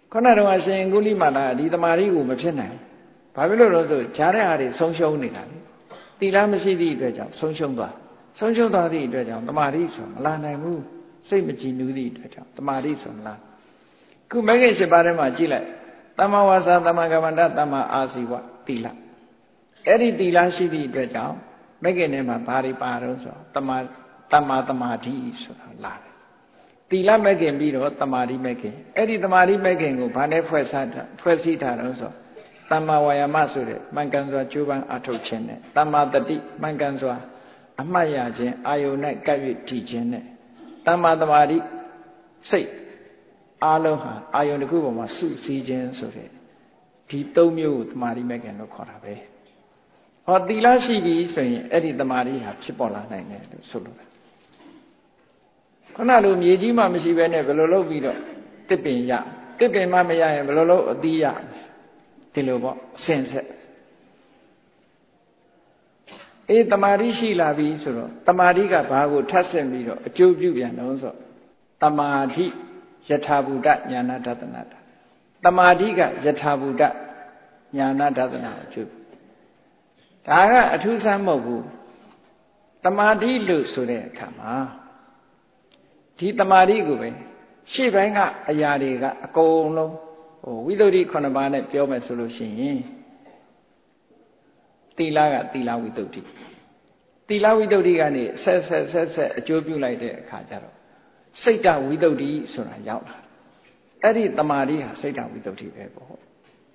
ခုနကတော့အရှင်ကုလိမာလာဒီတမာရီကိုမဖြစ်နိုင်ဘာဖြစ်လို့လဲဆိုဂျားတဲ့အားတွေဆုံးရှုံးနေတာလေသီလမရှိသည့်အတွက်ကြောင့်ဆုံးရှုံးသွားဆုံးရှုံးသွားသည့်အတွက်ကြောင့်တမာရီဆိုမလာနိုင်ဘူးစိတ်မကြည်နူးသည့်အတွက်ကြောင့်တမာရီဆိုမလာခုမဂ္ဂင်၈ပါးထဲမှာကြည့်လိုက်တမ္မာဝါစာတမ္မာကမ္မန္တတမ္မာအာဇီဝသီလအဲ့ဒီသီလရှိသည့်အတွက်ကြောင့်မဂ္ဂင်ထဲမှာဘာတွေပါတော့ဆိုတမ္မာတမ္မာတမာဓိဆိုတာလာတယ်သီလမဂ္ဂင်ပြီးတော့တမာဓိမဂ္ဂင်အဲ့ဒီတမာဓိမဂ္ဂင်ကိုဘာနဲ့ဖွဲ့စားတာဖွဲ့စည်းထားတော့ဆိုတမ္မာဝါယာမဆိုတဲ့မှန်ကန်စွာကြိုးပမ်းအထောက်ခြင်းနဲ့တမ္မာတတိမှန်ကန်စွာအမှတ်ရခြင်းအာယုန်၌ကပ်၍တည်ခြင်းနဲ့တမ္မာတမာဓိစိတ်အားလုံးဟာအာယုန်တစ်ခုပေါ်မှာစုစည်းခြင်းဆိုတဲ့ဒီသုံးမျိုးကိုတမာဓိမဂ္ဂင်လို့ခေါ်တာပဲဟောသီလရှိပြီဆိုရင်အဲ့ဒီတမာဓိဟာဖြစ်ပေါ်လာနိုင်တယ်လို့ဆိုလိုတာခုနလိုမြေကြီးမှမရှိဘဲနဲ့ဘယ်လိုလုပ်ပြီးတော့တစ်ပင်ရတစ်ပင်မှမရရင်ဘယ်လိုလုပ်အသီးရဒီလိုပေါ့အစင်ဆက်အေးတမာတိရှိလာပြီဆိုတော့တမာတိကဘာကိုထပ်ဆင့်ပြီးတော့အကျိုးပြုပြန်တော့ဆိုတမာတိယထာဘူတညာနာဒသနာတာတမာတိကယထာဘူတညာနာဒသနာအကျိုးဒါကအထူးဆန်းမဟုတ်ဘူးတမာတိလို့ဆိုတဲ့အခါမှာဒီတမာတိကိုပဲရှေ့ပိုင်းကအရာတွေကအကုန်လုံးဟိုဝိသုဒ္ဓိခုနှစ်ပါးနဲ့ပြောမယ်ဆိုလို့ရှိရင်သီလကသီလဝိသုဒ္ဓိသီလဝိသုဒ္ဓိကနေဆက်ဆက်ဆက်ဆက်အကျိုးပြုလိုက်တဲ့အခါကျတော့စိတ်တဝိသုဒ္ဓိဆိုတာရောက်လာအဲ့ဒီတမာတိဟာစိတ်တဝိသုဒ္ဓိပဲပေါ့ဟော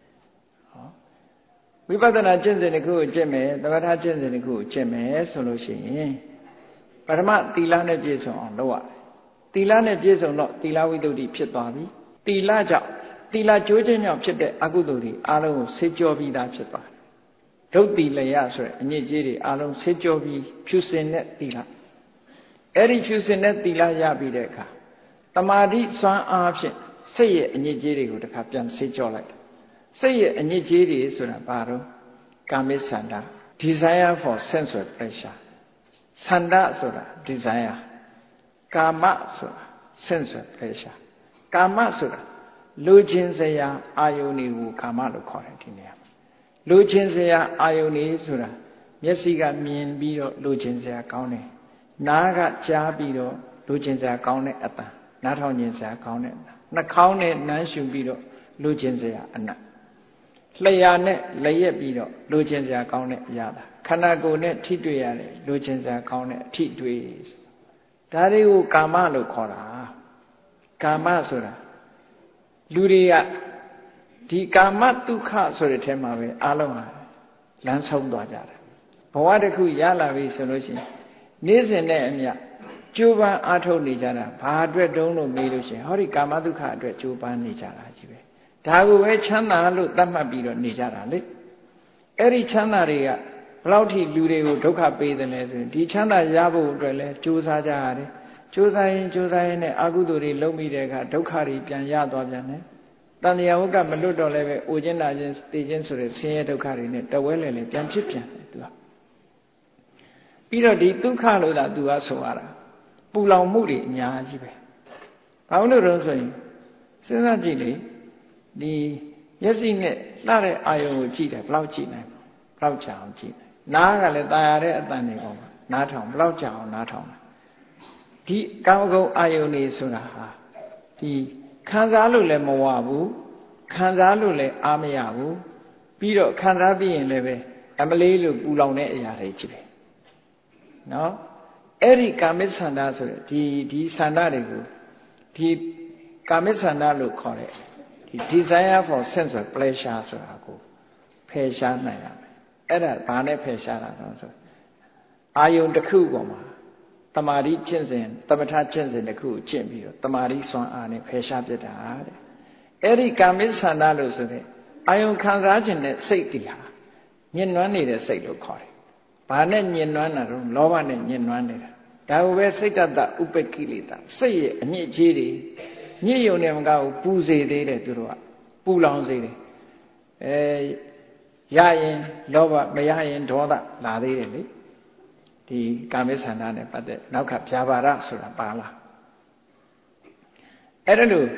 ဝိပဿနာကျင့်စဉ်တစ်ခုကိုကျင့်မယ်သမထကျင့်စဉ်တစ်ခုကိုကျင့်မယ်ဆိုလို့ရှိရင်ပထမသီလနဲ့ပြည့်စုံအောင်လုပ်ရတယ်သီလနဲ့ပြည့်စုံတော့သီလဝိသုဒ္ဓိဖြစ်သွားပြီသီလကြောင့်သီလကျိုးခြင်းကြောင့်ဖြစ်တဲ့အကုသိုလ်တွေအလုံးကိုဆေးကြောပြီးသားဖြစ်သွားတယ်ဒုတ်တိလယဆိုတဲ့အညစ်အကြေးတွေအလုံးဆေးကြောပြီးဖြူစင်တဲ့သီလအဲ့ဒီဖြူစင်တဲ့သီလရပြီးတဲ့အခါတမာတိစွမ်းအားဖြင့်စိတ်ရဲ့အညစ်အကြေးတွေကိုတစ်ခါပြန်ဆေးကြောလိုက်တယ်စိတ်ရဲ့အညစ်အကြေးတွေဆိုတာဘာတော့ကာမိဆန္ဒ desire for sensual pleasure ဆန္ဒဆိုတာ desire ကာမဆိုတာ sensual pleasure ကာမဆိုတာလူချင်းစရာအာယုန်တွေကိုကာမလို့ခေါ်တယ်ဒီနေရာမှာလူချင်းစရာအာယုန်တွေဆိုတာမျက်စိကမြင်ပြီးတော့လူချင်းစရာကောင်းတယ်နားကကြားပြီးတော့လူချင်းစရာကောင်းတဲ့အတန်နားထောင်ခြင်းစရာကောင်းတဲ့အတန်နှာခေါင်းနဲ့နမ်းရှုပြီးတော့လူချင်းစရာအနတ်လျှာနဲ့လျက်ပြီးတော့လူချင်းစရာကောင်းတဲ့အရာတာခန္ဓာကိုယ်နဲ့ထိတွေ့ရတယ်လူချင်းစရာကောင်းတဲ့အထိတွေ့ဒါတွေကိုကာမလို့ခေါ်တာကာမဆိုတာလူတွေကဒီကာမတုခဆိုတဲ့ထဲမှာပဲအားလုံးဟာလမ်းဆုံးသွားကြတယ်ဘဝတစ်ခုရလာပြီဆိုလို့ရှိရင်နေ့စဉ်နဲ့အမျှကြိုးပမ်းအားထုတ်နေကြတာဘာအတွက်တုံးလို့မေးလို့ရှိရင်ဟောဒီကာမတုခအတွက်ကြိုးပမ်းနေကြတာကြီးပဲဒါကိုပဲချမ်းသာလို့သတ်မှတ်ပြီးတော့နေကြတာလေအဲ့ဒီချမ်းသာတွေကဘလောက်ထိလူတွေကိုဒုက္ခပေးတယ်လဲဆိုရင်ဒီချမ်းသာရဖို့အတွက်လဲကြိုးစားကြရတယ်ကြိုးစားရင်ကြိုးစားရင်နဲ့အကုသိုလ်တွေလုံးမိတဲ့အခါဒုက္ခတွေပြန်ရသွားပြန်တယ်တန်တရားဝကမလွတ်တော့လည်းပဲအိုခြင်းနာခြင်းသိခြင်းဆိုတဲ့ဆင်းရဲဒုက္ခတွေနဲ့တဝဲလဲလဲပြန်ဖြစ်ပြန်တယ်သူကပြီးတော့ဒီဒုက္ခလို့လားသူကဆိုရတာပူလောင်မှုတွေအများကြီးပဲဘာလို့လဲဆိုရင်စဉ်းစားကြည့်လေဒီမျက်စိနဲ့လှတဲ့အာယုံကိုကြည့်တယ်ဘယ်လောက်ကြည့်နိုင်ဘယ်လောက်ကြာအောင်ကြည့်နိုင်နားကလည်းตายရတဲ့အတန်တွေပေါ့နားထောင်ဘယ်လောက်ကြာအောင်နားထောင်ဒီကာမဂုဏ်အာယုန်နေဆိုတာဟာဒီခံစားလို့လည်းမဝဘူးခံစားလို့လည်းအားမရဘူးပြီးတော့ခံစားပြီးရင်လည်းပဲအမလေးလို့ပူလောင်တဲ့အရာတွေကြီးပဲနော်အဲ့ဒီကာမိဆန္ဒဆိုတဲ့ဒီဒီဆန္ဒတွေကိုဒီကာမိဆန္ဒလို့ခေါ်တဲ့ဒီ desire for sense of pleasure ဆိုတာကိုဖယ်ရှားနိုင်ရမယ်အဲ့ဒါဘာနဲ့ဖယ်ရှားတာတော့ဆိုအာယုန်တစ်ခုပေါ်မှာတမာတိကျင့်စဉ်သမထကျင့်စဉ်တစ်ခုကိုကျင့်ပြီးတော့တမာတိစွမ်းအားနဲ့ဖယ်ရှားပြတာတဲ့အဲ့ဒီကာမိဆန္ဒလို့ဆိုတဲ့အာယုန်ခံစားခြင်းနဲ့စိတ်တည်ဟာညှဉ်းနှွမ်းနေတဲ့စိတ်လို့ခေါ်တယ်ဘာနဲ့ညှဉ်းနှွမ်းတာတော့လောဘနဲ့ညှဉ်းနှွမ်းနေတာဒါကိုပဲစိတ်တတဥပ္ပကိလေသာစိတ်ရဲ့အညစ်အကြေးတွေညှိယုံနေမကဘူးပူစေသေးတယ်သူတို့ကပူလောင်စေတယ်အဲရရင်လောဘမရရင်ဒေါသလာသေးတယ်လေဒီကာမိဆန္ဒနဲ့ပတ်သက်နောက်ကဗျာပါဒဆိုတာပါလားအဲ့ဒါလို့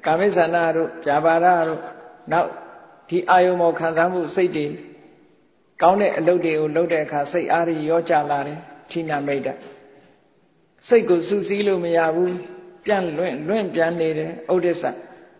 ကာမိသနာတို့ပြာပါဒတို့နောက်ဒီအာယုံမောခံစားမှုစိတ်တွေကောင်းတဲ့အလုပ်တွေကိုလုပ်တဲ့အခါစိတ်အားတွေရောကြလာတယ်ဌိနမိတ်တစိတ်ကိုစူးစီးလို့မရဘူးပြန့်လွင့်လွင့်ပြန်နေတယ်ဥဒိစ္စ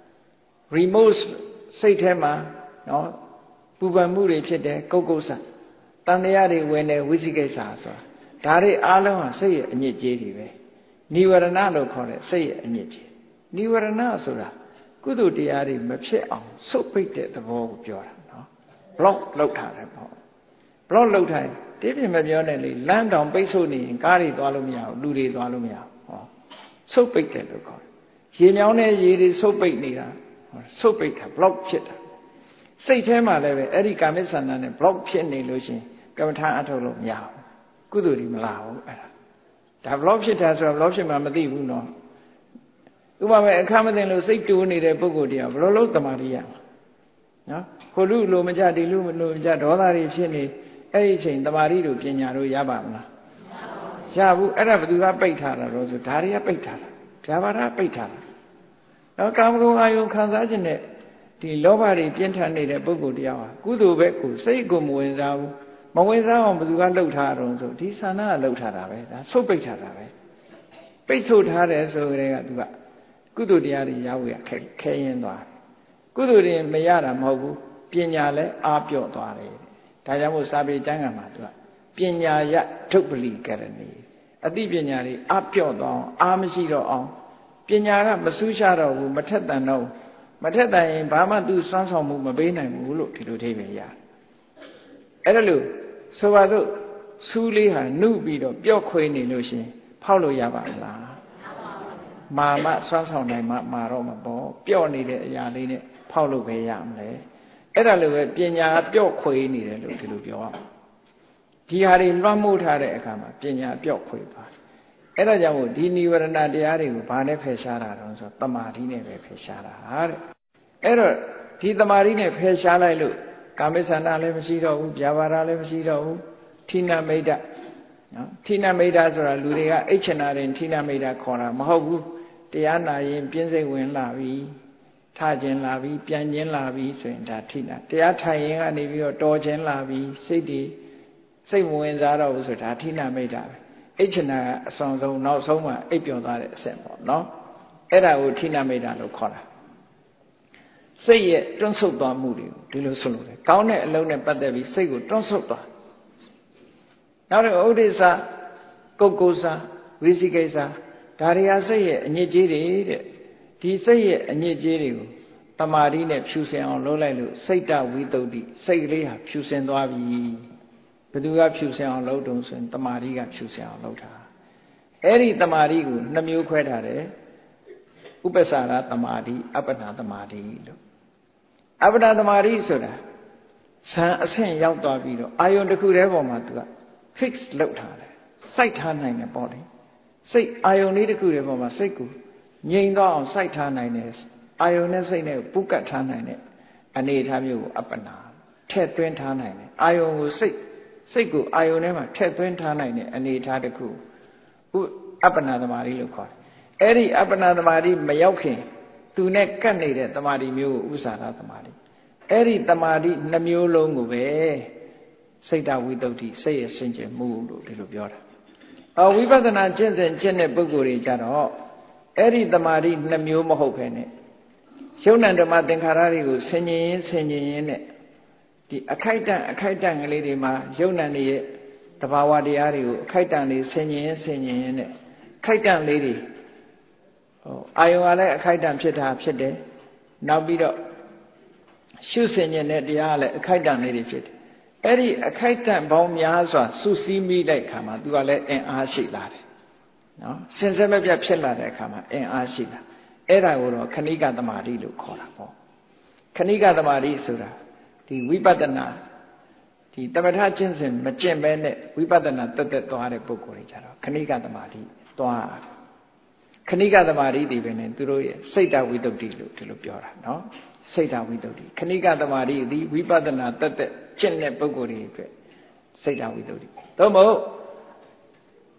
remote စိတ်ထဲမှာနော်ပူပန်မှုတွေဖြစ်တယ်ကုတ်ကုတ်ဆတန်တရားတွေဝင်တယ်ဝိသိကိစ္စဆိုတာဒါတွေအားလုံးဟာစိတ်ရဲ့အညစ်အကြေးတွေပဲနိဝရဏလို့ခေါ်တဲ့စိတ်ရဲ့အညစ်အကြေးနိဝရဏဆိုတာကုသိုလ်တရားတွေမဖြစ်အောင်ဆုတ်ပိတ်တဲ့သဘောကိုပြောတာနော် block လောက်ထားတယ်ပေါ့ block လောက်ထားရင်တိပြင်းမပြောနဲ့လေလမ်းတောင်ပိတ်ဆို့နေရင်ကားတွေသွားလို့မရဘူးလူတွေသွားလို့မရဘူးဟောဆုတ်ပိတ်တယ်လို့ခေါ်တယ်ရေမြောင်းတဲ့ရေတွေဆုတ်ပိတ်နေတာဆုတ်ပိတ်တာ block ဖြစ်တာစိတ်ထဲမှာလည်းပဲအဲ့ဒီကာမိသန္တာနဲ့ block ဖြစ်နေလို့ရှိရင်ကမ္မထာအထုတ်လို့မရဘူးကုသိုလ်တွေမလာဘူးအဲ့ဒါဒါ block ဖြစ်တာဆိုတော့ block ဖြစ်မှမသိဘူးနော်ဥပမာအခါမသိလို့စိတ်တူနေတဲ့ပုဂ္ဂိုလ်တရားဘယ်လိုလုပ်တမာရိယနော်ခိုလူလိုမကြဒီလူမလိုမကြဒေါသတွေဖြစ်နေအဲ့ဒီအချိန်တမာရိတို့ပညာတို့ရပါမလားရဘူးအဲ့ဒါဘယ်သူကပိတ်ထားတာလို့ဆိုဒါတွေကပိတ်ထားတာဗျာပါဒပိတ်ထားတာနော်ကာမဂုဏ်အာယုံခံစားခြင်းနဲ့ဒီလောဘတွေပြင်းထန်နေတဲ့ပုဂ္ဂိုလ်တရားဟာကုသိုလ်ပဲကိုစိတ်ကိုမဝင်စားဘူးမဝင်စားအောင်ဘယ်သူကလှုပ်ထားတော့ဆိုဒီဆန္ဒကလှုပ်ထားတာပဲဒါဆုတ်ပိတ်ထားတာပဲပိတ်ဆို့ထားတယ်ဆိုကြတဲ့ကသူကကုသိုလ်တရားတွေရဖို့ရခဲခဲရင်သွားကုသိုလ်တွေမရတာမဟုတ်ဘူးပညာလည်းအားပြော့သွားတယ်ဒါကြောင့်မို့စာပေကျမ်းဂန်မှာသူကပညာယဒုပ္ပလိကရဏီအသိပညာတွေအားပြော့သွားအောင်အားမရှိတော့အောင်ပညာကမဆူးရှားတော့ဘူးမထက်တန်တော့မထက်တန်ရင်ဘာမှသူစွမ်းဆောင်မှုမပေးနိုင်ဘူးလို့ဒီလိုထိပဲရတယ်အဲ့ဒါလို့ဆိုပါစို့ဆူးလေးဟာနှုတ်ပြီးတော့ပျော့ခွေးနေလို့ရှင်ဖောက်လို့ရပါမလားမာမစွမ်းဆောင်နိုင်မှမာတော့မှာပေါ့ပျော့နေတဲ့အရာလေးနဲ့ဖောက်လို့ပဲရမလဲအဲ့ဒါလိုပဲပညာပျော့ခွေးနေတယ်လို့ဒီလိုပြောရအောင်ဒီဟာတွေလွှမ်းမိုးထားတဲ့အခါမှာပညာပျော့ခွေးသွားအဲ့ဒါကြောင့်မို့ဒီနိဝရဏတရားတွေကိုဘာနဲ့ဖယ်ရှားတာတော့ဆိုတမာတိနဲ့ပဲဖယ်ရှားတာတဲ့အဲ့တော့ဒီတမာတိနဲ့ဖယ်ရှားလိုက်လို့ကာမိသန္တာလည်းမရှိတော့ဘူးဗျာပါဒလည်းမရှိတော့ဘူးဌိနမိတ်တနော်ဌိနမိတ်တဆိုတာလူတွေကအိတ်ချနာရင်ဌိနမိတ်တခေါ်တာမဟုတ်ဘူးတရားနာရင်ပြင်းစိတ်ဝင်လာပြီထခြင်းလာပြီပြန်ခြင်းလာပြီဆိုရင်ဒါဌိနတရားထိုင်ရင်ကနေပြီးတော့တော်ခြင်းလာပြီစိတ်တွေစိတ်မဝင်စားတော့ဘူးဆိုတာဌိနမိတ်တပဲအိတ်ချနာကအဆောင်ဆုံးနောက်ဆုံးမှအိပ်ပျော်သွားတဲ့အဆင့်ပေါ့နော်အဲ့ဒါကိုဌိနမိတ်တလို့ခေါ်တာစိတ်ရဲ့တွန့်ဆုတ်သွားမှုတွေကိုဒီလိုဆိုလို့တယ်ကောင်းတဲ့အလုံးနဲ့ပတ်သက်ပြီးစိတ်ကိုတွန့်ဆုတ်သွားနောက်တော့ဥဒိစ္စကုတ်ကုစ္စဝိသိကိစ္စဒါတွေဟာစိတ်ရဲ့အညစ်အကြေးတွေတဲ့ဒီစိတ်ရဲ့အညစ်အကြေးတွေကိုတမာတိနဲ့ဖြူစင်အောင်လုပ်လိုက်လို့စိတ်တဝိတုဒ္ဓိစိတ်ကလေးဟာဖြူစင်သွားပြီဘယ်သူကဖြူစင်အောင်လုပ်တုံးဆိုရင်တမာတိကဖြူစင်အောင်လုပ်တာအဲ့ဒီတမာတိကိုနှမျိုးခွဲထားတယ်ဥပ္ပစာရတမာတိအပ္ပနာတမာတိလို့အပ္ပနာတမာတိဆိုတာဇံအဆင့်ရောက်သွားပြီးတော့အာယုန်တစ်ခုတည်းပေါ်မှာသူက fix လုပ်ထားတယ်စိုက်ထားနိုင်တယ်ပေါ့လေစိတ်အာယုန်လေးတစ်ခုတည်းပေါ်မှာစိတ်ကိုငြိမ်သွားအောင်စိုက်ထားနိုင်တယ်အာယုန်နဲ့စိတ်နဲ့ပူကတ်ထားနိုင်တဲ့အနေအထားမျိုးကိုအပ္ပနာထည့်သွင်းထားနိုင်တယ်အာယုန်ကိုစိတ်စိတ်ကိုအာယုန်ထဲမှာထည့်သွင်းထားနိုင်တဲ့အနေအထားတစ်ခုဥအပ္ပနာတမာတိလို့ခေါ်တယ်အဲ့ဒီအပ္ပနာတမာတိမရောက်ခင်သူနဲ့ကပ်နေတဲ့တမာတိမျိုးကိုဥစ္စာရတမာတိအဲ့ဒီတမာတိနှမျိုးလုံးကိုပဲစိတ်တဝိတုဒ္ဓိစိတ်ရဲ့စင်ကြယ်မှုလို့ဒီလိုပြောတာအော်ဝိပဿနာကျင့်စဉ်ကျင့်တဲ့ပုဂ္ဂိုလ်တွေကြတော့အဲ့ဒီတမာတိနှမျိုးမဟုတ်ဘဲနဲ့ယုံ nant ဓမ္မသင်္ခါရတွေကိုဆင်ញင်ရင်းဆင်ញင်ရင်းနဲ့ဒီအခိုက်တန့်အခိုက်တန့်ကလေးတွေမှာယုံ nant ရဲ့တဘာဝတရားတွေကိုအခိုက်တန့်လေးဆင်ញင်ရင်းဆင်ញင်ရင်းနဲ့ခိုက်တန့်လေးတွေဟိုအာယုံကလည်းအခိုက်တန့်ဖြစ်တာဖြစ်တယ်နောက်ပြီးတော့ရှုဆင်ញင်တဲ့တရားကလည်းအခိုက်တန့်လေးတွေဖြစ်တယ်အဲ့ဒီအခိုက်တန့်ပေါင်းများစွာစုစည်းမိတဲ့အခါမှာသူကလည်းအင်အားရှိလာတယ်နော်စင်စစ်မပြတ်ဖြစ်လာတဲ့အခါမှာအင်အားရှိလာအဲ့ဒါကိုတော့ခဏိကသမာဓိလို့ခေါ်တာပေါ့ခဏိကသမာဓိဆိုတာဒီဝိပဿနာဒီတမထကျင့်စဉ်မကျင့်ဘဲနဲ့ဝိပဿနာတက်တက်သွားတဲ့ပုဂ္ဂိုလ်တွေကြတော့ခဏိကသမာဓိသွားခဏိကသမာဓိတွေပဲနဲ့သူတို့ရဲ့စိတ်တဝိတ္တုလို့ဒီလိုပြောတာနော်စိတ်တဝိတ္တုခဏိကသမာဓိဒီဝိပဿနာတက်တက်ကျင့်တဲ့ပုဂ္ဂိုလ်တွေအတွက်စိတ်တဝိတ္တုသို့မဟုတ်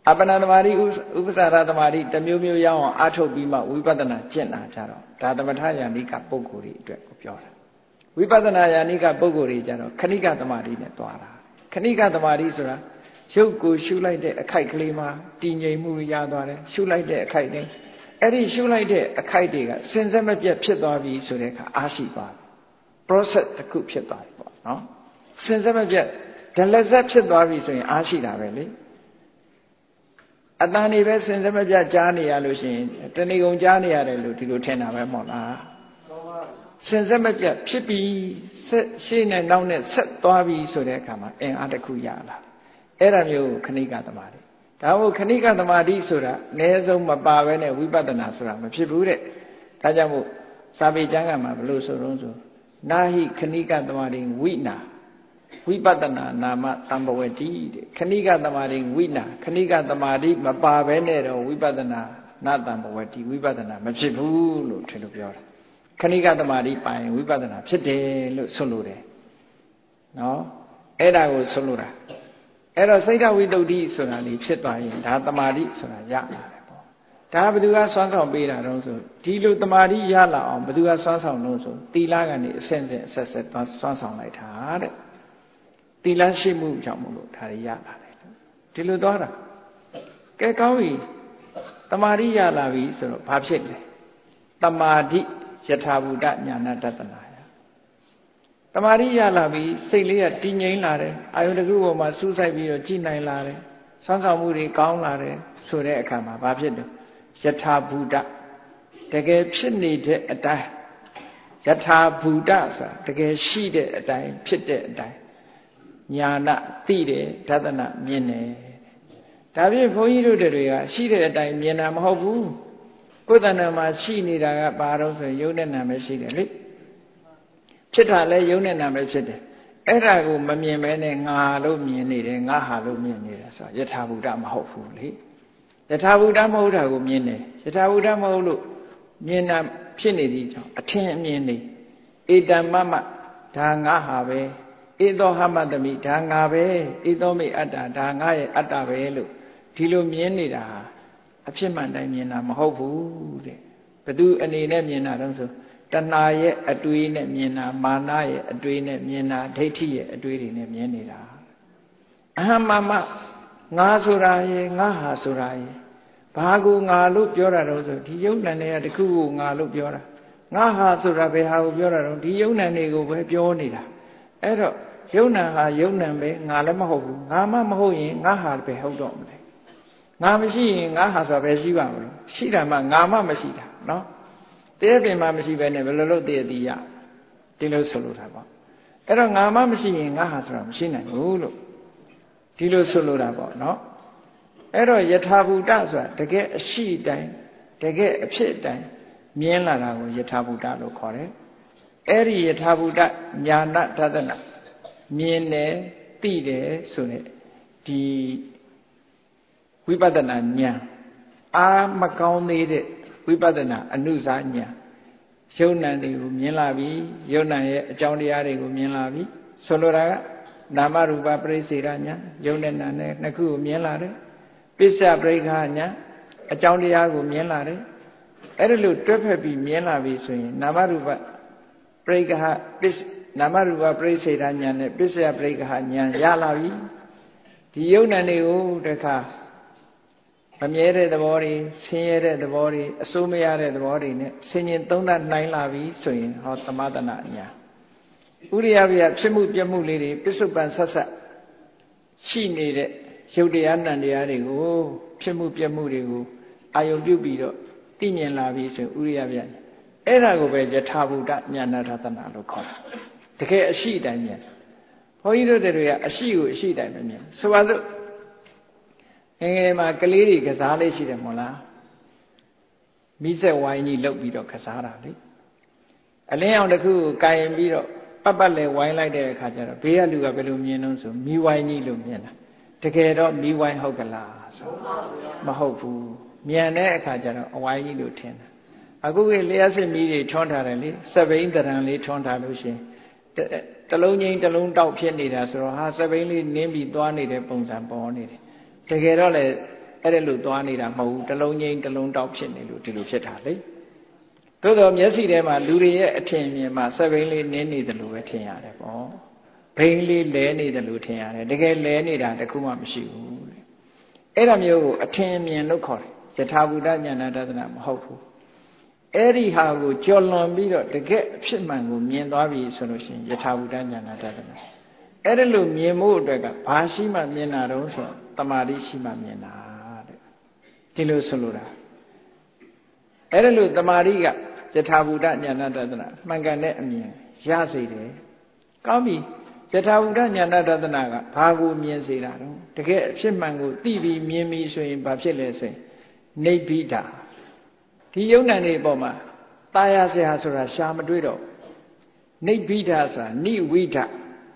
အပ္ပနာသမารိဥပ္ပစာရသမารိတမျိုးမျိုးရအောင်အားထုတ်ပြီးမှဝိပဿနာကျင့်တာကြတော့ဒါသမထယာနိကပုဂ္ဂိုလ်တွေအတွက်ကိုပြောတာဝိပဿနာယာနိကပုဂ္ဂိုလ်တွေကြတော့ခဏိကသမารိနဲ့တွားတာခဏိကသမารိဆိုတာရုပ်ကိုရှုလိုက်တဲ့အခိုက်ကလေးမှာတည်ငြိမ်မှုရသွားတယ်ရှုလိုက်တဲ့အခိုက်တွေအဲ့ဒီရှုလိုက်တဲ့အခိုက်တွေကစင်စက်မပြတ်ဖြစ်သွားပြီဆိုတဲ့အခါအားရှိသွားတယ် process တစ်ခုဖြစ်သွားပြီပေါ့နော်စင်စက်မပြတ်ဒလဇက်ဖြစ်သွားပြီဆိုရင်အားရှိတာပဲလေအတန်နေပဲစင်စက်မပြတ်ကြားနေရလို့ရှိရင်တဏီကုံကြားနေရတယ်လို့ဒီလိုထင်တာပဲမဟုတ်လားစင်စက်မပြတ်ဖြစ်ပြီးဆက်ရှေ့နဲ့နောက်နဲ့ဆက်သွားပြီဆိုတဲ့အခါမှာအင်အားတစ်ခုရလာအဲ့ဒါမျိုးခဏိကသမာဓိဒါမို့ခဏိကသမာဓိဆိုတာအနည်းဆုံးမပါဘဲနဲ့ဝိပဿနာဆိုတာမဖြစ်ဘူးတဲ့ဒါကြောင့်မို့စာပေကျမ်းကမှာဘလို့ဆိုတော့ဆိုနာဟိခဏိကသမာဓိဝိနာဝိပဿနာနာမတံပဝတိတဲ့ခဏိကသမာဓိဝိနာခဏိကသမာဓိမပါဘဲနဲ့တော့ဝိပဿနာနာတံပဝတိဝိပဿနာမဖြစ်ဘူးလို့ထင်လို့ပြောတာခဏိကသမာဓိပိုင်ဝိပဿနာဖြစ်တယ်လို့ဆိုလိုတယ်နော်အဲ့ဒါကိုဆိုလိုတာအဲ့တော့စိတ်ဓာဝိတ္တုဆိုတာလေးဖြစ်သွားရင်ဒါသမာဓိဆိုတာရလာတယ်ပေါ့ဒါဘယ်သူကစွမ်းဆောင်ပေးတာတော့ဆိုဒီလိုသမာဓိရလာအောင်ဘယ်သူကစွမ်းဆောင်လို့ဆိုသီလကနေအဆင့်ဆင့်အဆက်ဆက်သွားစွမ်းဆောင်လိုက်တာတဲ့သီလရှိမှုကြောင့်မလို့ဒါတွေရလာတယ်ဒီလိုသွားတာကဲကောင်းပြီသမာဓိရလာပြီဆိုတော့ဘာဖြစ်လဲသမာဓိယထာဘူတညာဏတတနာတမာရိရလာပြီးစိတ်လေးကတည်ငြိမ်လာတယ်အာယုန်တစ်ခုပေါ်မှာစူးစိုက်ပြီးတော့ကြည်နိုင်လာတယ်ဆွမ်းဆောင်မှုတွေကောင်းလာတယ်ဆိုတဲ့အခါမှာဘာဖြစ်လဲယထာဘူတတကယ်ဖြစ်နေတဲ့အတိုင်းယထာဘူတဆိုတာတကယ်ရှိတဲ့အတိုင်းဖြစ်တဲ့အတိုင်းညာဏသိတယ်ဒသနမြင်တယ်ဒါဖြင့်ဘုန်းကြီးတို့တွေကရှိတဲ့အတိုင်းမြင်တာမဟုတ်ဘူးကိုယ်တဏ္ဍာမှာရှိနေတာကဘာတော့ဆိုရင်ယုံနဲ့နာပဲရှိတယ်လေဖြစ်တာလဲယုံနဲ့နာပဲဖြစ်တယ်အဲ့ဒါကိုမမြင်မဲနဲ့ငါလို့မြင်နေတယ်ငါဟာလို့မြင်နေတယ်ဆိုယထာဘူတမဟုတ်ဘူးလေယထာဘူတမဟုတ်တာကိုမြင်တယ်ယထာဘူတမဟုတ်လို့မြင်တာဖြစ်နေသည့်ကြောင့်အထင်အမြင်နေဧတံမမဒါငါဟာပဲဧသောဟမတမိဒါငါပဲဧသောမိအတ္တဒါငါရဲ့အတ္တပဲလို့ဒီလိုမြင်နေတာဟာအဖြစ်မှန်တိုင်းမြင်တာမဟုတ်ဘူးတဲ့ဘသူအနေနဲ့မြင်တာတော့ဆိုတဏှာရဲ့အတွေးနဲ့မြင်တာမာနရဲ့အတွေးနဲ့မြင်တာဒိဋ္ဌိရဲ့အတွေးတွေနဲ့မြင်နေတာအဟံမမငါဆိုတာရဲ့ငါဟာဆိုတာရဲ့ဘာကိုငါလို့ပြောတာတော့ဆိုဒီယုံ nant တွေကတခုကိုငါလို့ပြောတာငါဟာဆိုတာဘယ်ဟာကိုပြောတာတော့ဒီယုံ nant တွေကိုပဲပြောနေတာအဲ့တော့ယုံ nant ဟာယုံ nant ပဲငါလည်းမဟုတ်ဘူးငါမှမဟုတ်ရင်ငါဟာပဲဟုတ်တော့မလဲငါမရှိရင်ငါဟာဆိုတာပဲရှိပါမလို့ရှိတာမှငါမှမရှိတာနော်တရားပင်မှမရှိပဲနဲ့ဘယ်လိုလုပ်တည်တည်ရဒီလိုဆိုလိုတာပေါ့အဲ့တော့ငါမှမရှိရင်ငါဟာဆိုတာမရှိနိုင်ဘူးလို့ဒီလိုဆိုလိုတာပေါ့နော်အဲ့တော့ယထာဘူတဆိုတာတကယ်အရှိတိုင်းတကယ်အဖြစ်တိုင်းမြင်လာတာကိုယထာဘူတလို့ခေါ်တယ်အဲ့ဒီယထာဘူတညာဏဒသနမြင်တယ်သိတယ်ဆိုတဲ့ဒီဝိပဿနာဉာဏ်အာမကောင်းသေးတဲ့ဝိပဿနာအနုစာဉာဏ်ယုံ nant တွေကိုမြင်လာပြီယုံ nant ရဲ့အကြောင်းတရားတွေကိုမြင်လာပြီဆိုလိုတာကနာမရူပပရိစ္ဆေဒဉာဏ်ယုံ nant နဲ့နှစ်ခုကိုမြင်လာတယ်ပစ္စယပရိက္ခဉာဏ်အကြောင်းတရားကိုမြင်လာတယ်အဲ့ဒါလို့တွဲဖက်ပြီးမြင်လာပြီဆိုရင်နာမရူပပရိက္ခပစ္စနာမရူပပရိစ္ဆေဒဉာဏ်နဲ့ပစ္စယပရိက္ခဉာဏ်ရလာပြီဒီယုံ nant တွေကိုတခါမမြဲတဲ့သဘောတွေဆင်းရဲတဲ့သဘောတွေအစိုးမရတဲ့သဘောတွေနဲ့ဆင်ញင်သုံးသပ်နိုင်လာပြီဆိုရင်ဟောသမသနာညာဥရိယဗျာဖြစ်မှုပြမှုလေးတွေပစ္စုပန်ဆက်ဆက်ရှိနေတဲ့ရုပ်တရားနံတရားတွေကိုဖြစ်မှုပြမှုတွေကိုအာယုံပြုပြီးတော့သိမြင်လာပြီဆိုဥရိယဗျာအဲ့ဒါကိုပဲယထာဘူတညာဏထသနာလို့ခေါ်တာတကယ်အရှိတိုင်းမြင်ဘုန်းကြီးတို့တွေကအရှိကိုအရှိတိုင်းပဲမြင်ဆိုပါစို့ငယ်ငယ်မှာကလေးတွေကစားလေးရှိတယ်မို့လားမိဆက်ဝိုင်းကြီးလှုပ်ပြီးတော့ကစားတာလေအလင်းအောင်တစ်ခုကိုကင်ပြီးတော့ပတ်ပတ်လဲဝိုင်းလိုက်တဲ့အခါကျတော့ဘေးကလူကဘယ်လိုမြင်လို့ဆိုမိဝိုင်းကြီးလို့မြင်တာတကယ်တော့မိဝိုင်းဟုတ်ကလားဆိုမဟုတ်ဘူးမြန်တဲ့အခါကျတော့အဝိုင်းကြီးလို့ထင်တာအခုကလျှက်စစ်မီးတွေထွန်းထားတယ်လေစပိန်တရံလေးထွန်းထားလို့ရှင်တလုံးချင်းတလုံးတောက်ဖြစ်နေတာဆိုတော့ဟာစပိန်လေးနင်းပြီးသွားနေတဲ့ပုံစံပေါ်နေတယ်တကယ်တော့လေအဲ့ဒါလို့သွားနေတာမဟုတ်ဘူးတလုံးငိမ့်တလုံးတောက်ဖြစ်နေလို့ဒီလိုဖြစ်တာလေသို့တော့မျက်စိထဲမှာလူတွေရဲ့အထင်မြင်မှာစက်ဘိန်းလေးနင်းနေတယ်လို့ပဲထင်ရတယ်ပေါ့ဘိန်းလေးလဲနေတယ်လို့ထင်ရတယ်တကယ်လဲနေတာတခုမှမရှိဘူးတဲ့အဲ့ဒါမျိုးကိုအထင်မြင်လို့ခေါ်တယ်ယထာဘူတဉာဏတဒနာမဟုတ်ဘူးအဲ့ဒီဟာကိုကြော်လွန်ပြီးတော့တကယ်အဖြစ်မှန်ကိုမြင်သွားပြီဆိုလို့ရှိရင်ယထာဘူတဉာဏတဒနာအဲ့ဒါလို့မြင်မှုအတွက်ကဘာရှိမှမြင်တာတော့ဆိုတမာတိရှိမှမြင်တာတဲ့ဒီလိုဆိုလိုတာအဲ့ဒါလို့တမာတိကယထာဘူတဉာဏတဒနာမှန်ကန်တဲ့အမြင်ရစေတယ်ကောင်းပြီယထာဘူတဉာဏတဒနာကဘာကိုမြင်စေတာတော့တကယ်အဖြစ်မှန်ကိုသိပြီးမြင်ပြီးဆိုရင်ဘာဖြစ်လဲဆိုရင်နိဗ္ဗိဒာဒီယုံနာနေအပေါ်မှာตายရเสียဆိုတာရှာမတွေ့တော့နိဗ္ဗိဒာဆိုတာနိဝိဒ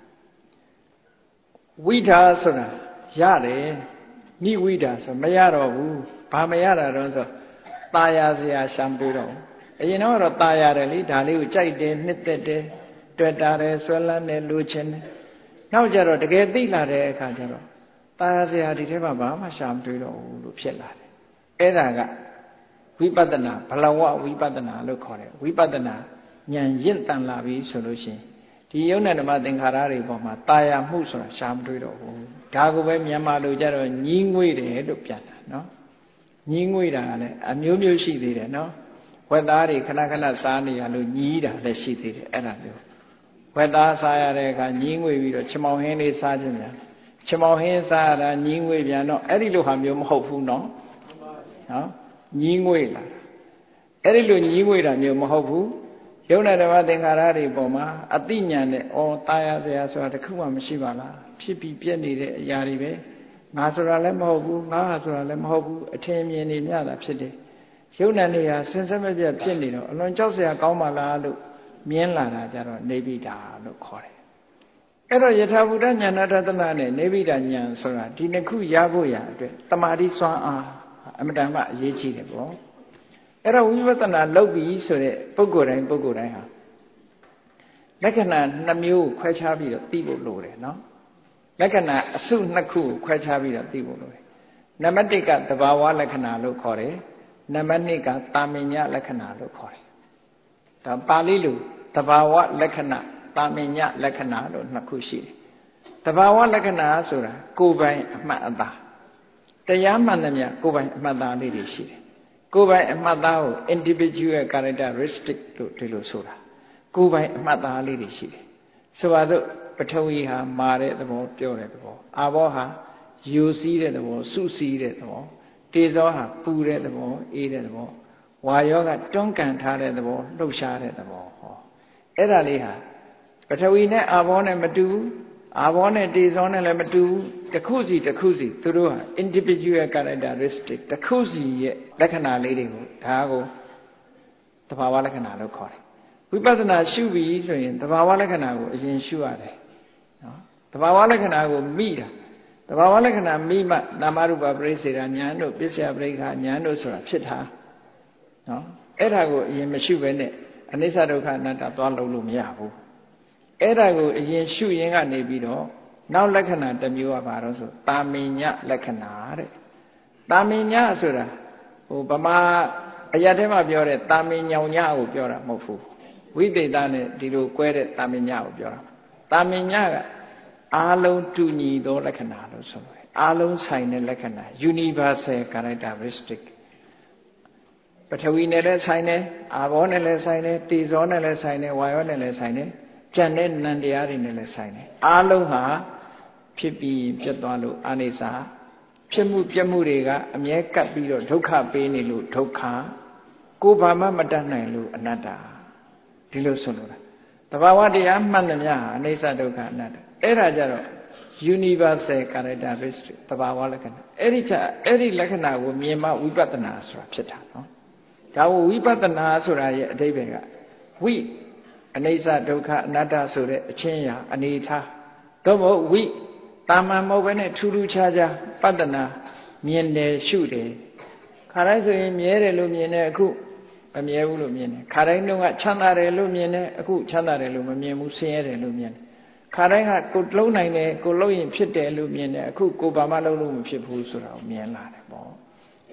ဝိဓာဆိုတာရတယ်နိဝိဓာဆိုမရတော့ဘူးဘာမရတာတော့ဆိုตายရเสียရှာမတွေ့တော့အရင်တော့ตายရတယ်လေဒါလေးကိုကြိုက်တယ်နှစ်သက်တယ်တွေ့တာတယ်ဆွဲလန်းတယ်လိုချင်တယ်နောက်ကြတော့တကယ်သိလာတဲ့အခါကျတော့ตายရเสียဒီထဲမှာဘာမှရှာမတွေ့တော့ဘူးလို့ဖြစ်လာတယ်အဲ့ဒါကဝိပဿနာဘလဝဝိပဿနာလို့ခေါ်တယ်ဝိပဿနာဉာဏ်ရင့်တန်လာပြီဆိုလို့ရှိရင်ဒီယုံနာဓမ္မသင်္ခါရတွေပေါ်မှာตายရမှုဆိုတာရှာမတွေ့တော့ဘူးဒါကိုပဲမြန်မာလိုကြတော့ညင်းငွေတယ်လို့ပြန်တာနော်ညင်းငွေတာကလည်းအမျိုးမျိုးရှိသေးတယ်နော်ဝက်သားတွေခဏခဏစားနေရလို့ညည်းတာလည်းရှိသေးတယ်အဲ့ဒါမျိုးဝက်သားစားရတဲ့အခါညင်းငွေပြီးတော့ချမောင်ဟင်းလေးစားခြင်းပြန်ချမောင်ဟင်းစားရတာညင်းငွေပြန်တော့အဲ့ဒီလိုဟာမျိုးမဟုတ်ဘူးနော်နော်ညင်းငွေလာအဲ့ဒီလိုညင်းငွေတာမျိုးမဟုတ်ဘူးယုံနာဓမ္မသင်္ခါရတွေပေါ်မှာအတိညာနဲ့ဩตายရเสียဆိုတာတခုမှမရှိပါလားဖြစ်ပြီးပြည့်နေတဲ့အရာတွေပဲငါဆိုတာလည်းမဟုတ်ဘူးငါဟာဆိုတာလည်းမဟုတ်ဘူးအထင်မြင်နေမြတာဖြစ်တယ်ယုံနာနေဟာစင်စက်မပြတ်ဖြစ်နေတော့အလွန်ကြောက်စရာကောင်းပါလားလို့မြင်လာတာကြတော့နေဗိဒာလို့ခေါ်တယ်အဲ့တော့ယထာဘူတဉာဏတဒနာနဲ့နေဗိဒာဉာဏ်ဆိုတာဒီနှစ်ခုရဖို့ရအတွက်တမာတိစွမ်းအားအမတန်မှအရေးကြီးတယ်ပေါ့အဲ့တော့ဝိပဿနာလုပ်ပြီးဆိုတဲ့ပုဂ္ဂိုလ်တိုင်းပုဂ္ဂိုလ်တိုင်းဟာလက္ခဏာနှစ်မျိုးကိုခွဲခြားပြီးတော့သိဖို့လိုတယ်နော်လက္ခဏာအစုနှစ်ခုကိုခွဲခြားပြီးတော့သိဖို့လိုတယ်နံပါတ်တစ်ကသဘာဝလက္ခဏာလို့ခေါ်တယ်နံပါတ်နှစ်ကတာမညလက္ခဏာလို့ခေါ်တယ်ဒါပါဠိလိုသဘာဝလက္ခဏာတာမညလက္ခဏာလို့နှစ်ခုရှိတယ်သဘာဝလက္ခဏာဆိုတာကိုယ်ပိုင်အမှတ်အသားတရားမှန်သမျှကိုယ်ပိုင်အမှတ်အသားလေးတွေရှိတယ်ကိုယ်ပိုင်အမှတ်အသားကို individual characteristic လို့ဒီလိုဆိုတာကိုယ်ပိုင်အမှတ်အသားလေးတွေရှိတယ်ဆိုပါစို့ပထဝီဟာမာတဲ့သဘောပြောတဲ့သဘောအာဘောဟာယူစည်းတဲ့သဘောစုစည်းတဲ့သဘောတေဇောဟာပူတဲ့သဘောအေးတဲ့သဘောဝါယောကတွန်းကန်ထားတဲ့သဘောလှုပ်ရှားတဲ့သဘောဟောအဲ့ဒါလေးဟာပထဝီနဲ့အာဘောနဲ့မတူဘူးအာဘောနဲ့တေဇောနဲ့လည်းမတူဘူးတစ်ခုစီတစ်ခုစီသူတို့ဟာ individual characteristic တစ်ခုစီရဲ့လက္ခဏာလေးတွေကိုဒါကိုသဘာဝလက္ခဏာလို့ခေါ်တယ်ဝိပဿနာရှုပြီးဆိုရင်သဘာဝလက္ခဏာကိုအရင်ရှုရတယ်နော်သဘာဝလက္ခဏာကိုမိတာသဘာဝလက္ခဏာမိမှနာမရူပပရိစ္ဆေဒဉာဏ်တို့ပစ္စယပရိက္ခဉာဏ်တို့ဆိုတာဖြစ်တာနော်အဲ့ဒါကိုအရင်မရှုဘဲနဲ့အနိစ္စဒုက္ခအနတ္တသွားလုံးလို့မရဘူးအဲ့ဒါကိုအရင်ရှုရင်းကနေပြီးတော့နောက်လက္ခဏာတစ်မျိုးကဘာလို့ဆိုတာမညလက္ခဏာတဲ့တာမညဆိုတာဟိုဗမာအရာထဲမှာပြောတဲ့တာမညောင်ညကိုပြောတာမဟုတ်ဘူးဝိသေသနဲ့ဒီလို꿰တဲ့တာမညကိုပြောတာတာမညကအာလုံးတူညီသောလက္ခဏာလို့ဆိုတယ်အာလုံးဆိုင်တဲ့လက္ခဏာ universal characteristic ပထဝီနဲ့လည်းဆိုင်တယ်အာဘောနဲ့လည်းဆိုင်တယ်တေဇောနဲ့လည်းဆိုင်တယ်ဝါယောနဲ့လည်းဆိုင်တယ်ကြံတဲ့နံတရားတွေနဲ့လည်းဆိုင်တယ်အားလုံးဟာဖြစ်ပြီးပြတ်သွားလို့အနိစ္စဖြစ်မှုပြတ်မှုတွေကအမြဲကပ်ပြီးတော့ဒုက္ခပေးနေလို့ဒုက္ခကိုယ်ဘာမှမတတ်နိုင်လို့အနတ္တဒီလိုဆိုလို့သဘာဝတရားမှန်သမျှဟာအနိစ္စဒုက္ခအနတ္တအဲ့ဒါကြတော့ universal characteristic သဘာဝလက္ခဏာအဲ့ဒီချက်အဲ့ဒီလက္ခဏာကိုမြင်မှဝိပဿနာဆိုတာဖြစ်တာနော်ဒါကိုဝိပဿနာဆိုတာရဲ့အဓိပ္ပာယ်ကဝိအနိစ္စဒုက္ခအနတ္တဆိုတဲ့အချင်းရာအနေထားသို့မဟုတ်ဝိတာမန်မဟုတ်ဘဲနဲ့ထူးထူးခြားခြားပတ္တနာမြင်တယ်ရှုတယ်ခါတိုင်းဆိုရင်မြဲတယ်လို့မြင်တယ်အခုမမြဲဘူးလို့မြင်တယ်ခါတိုင်းတုန်းကချမ်းသာတယ်လို့မြင်တယ်အခုချမ်းသာတယ်လို့မမြင်ဘူးဆင်းရဲတယ်လို့မြင်တယ်ခါတိုင်းကကိုလုံးနိုင်တယ်ကိုလုံးရင်ဖြစ်တယ်လို့မြင်တယ်အခုကိုဘာမှလုံးလို့မဖြစ်ဘူးဆိုတာကိုမြင်လာတယ်ပေါ့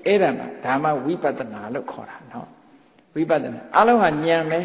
အဲ့ဒါမှာဒါမှဝိပဿနာလို့ခေါ်တာနော်ဝိပဿနာအလုံးဟာဉာဏ်ပဲ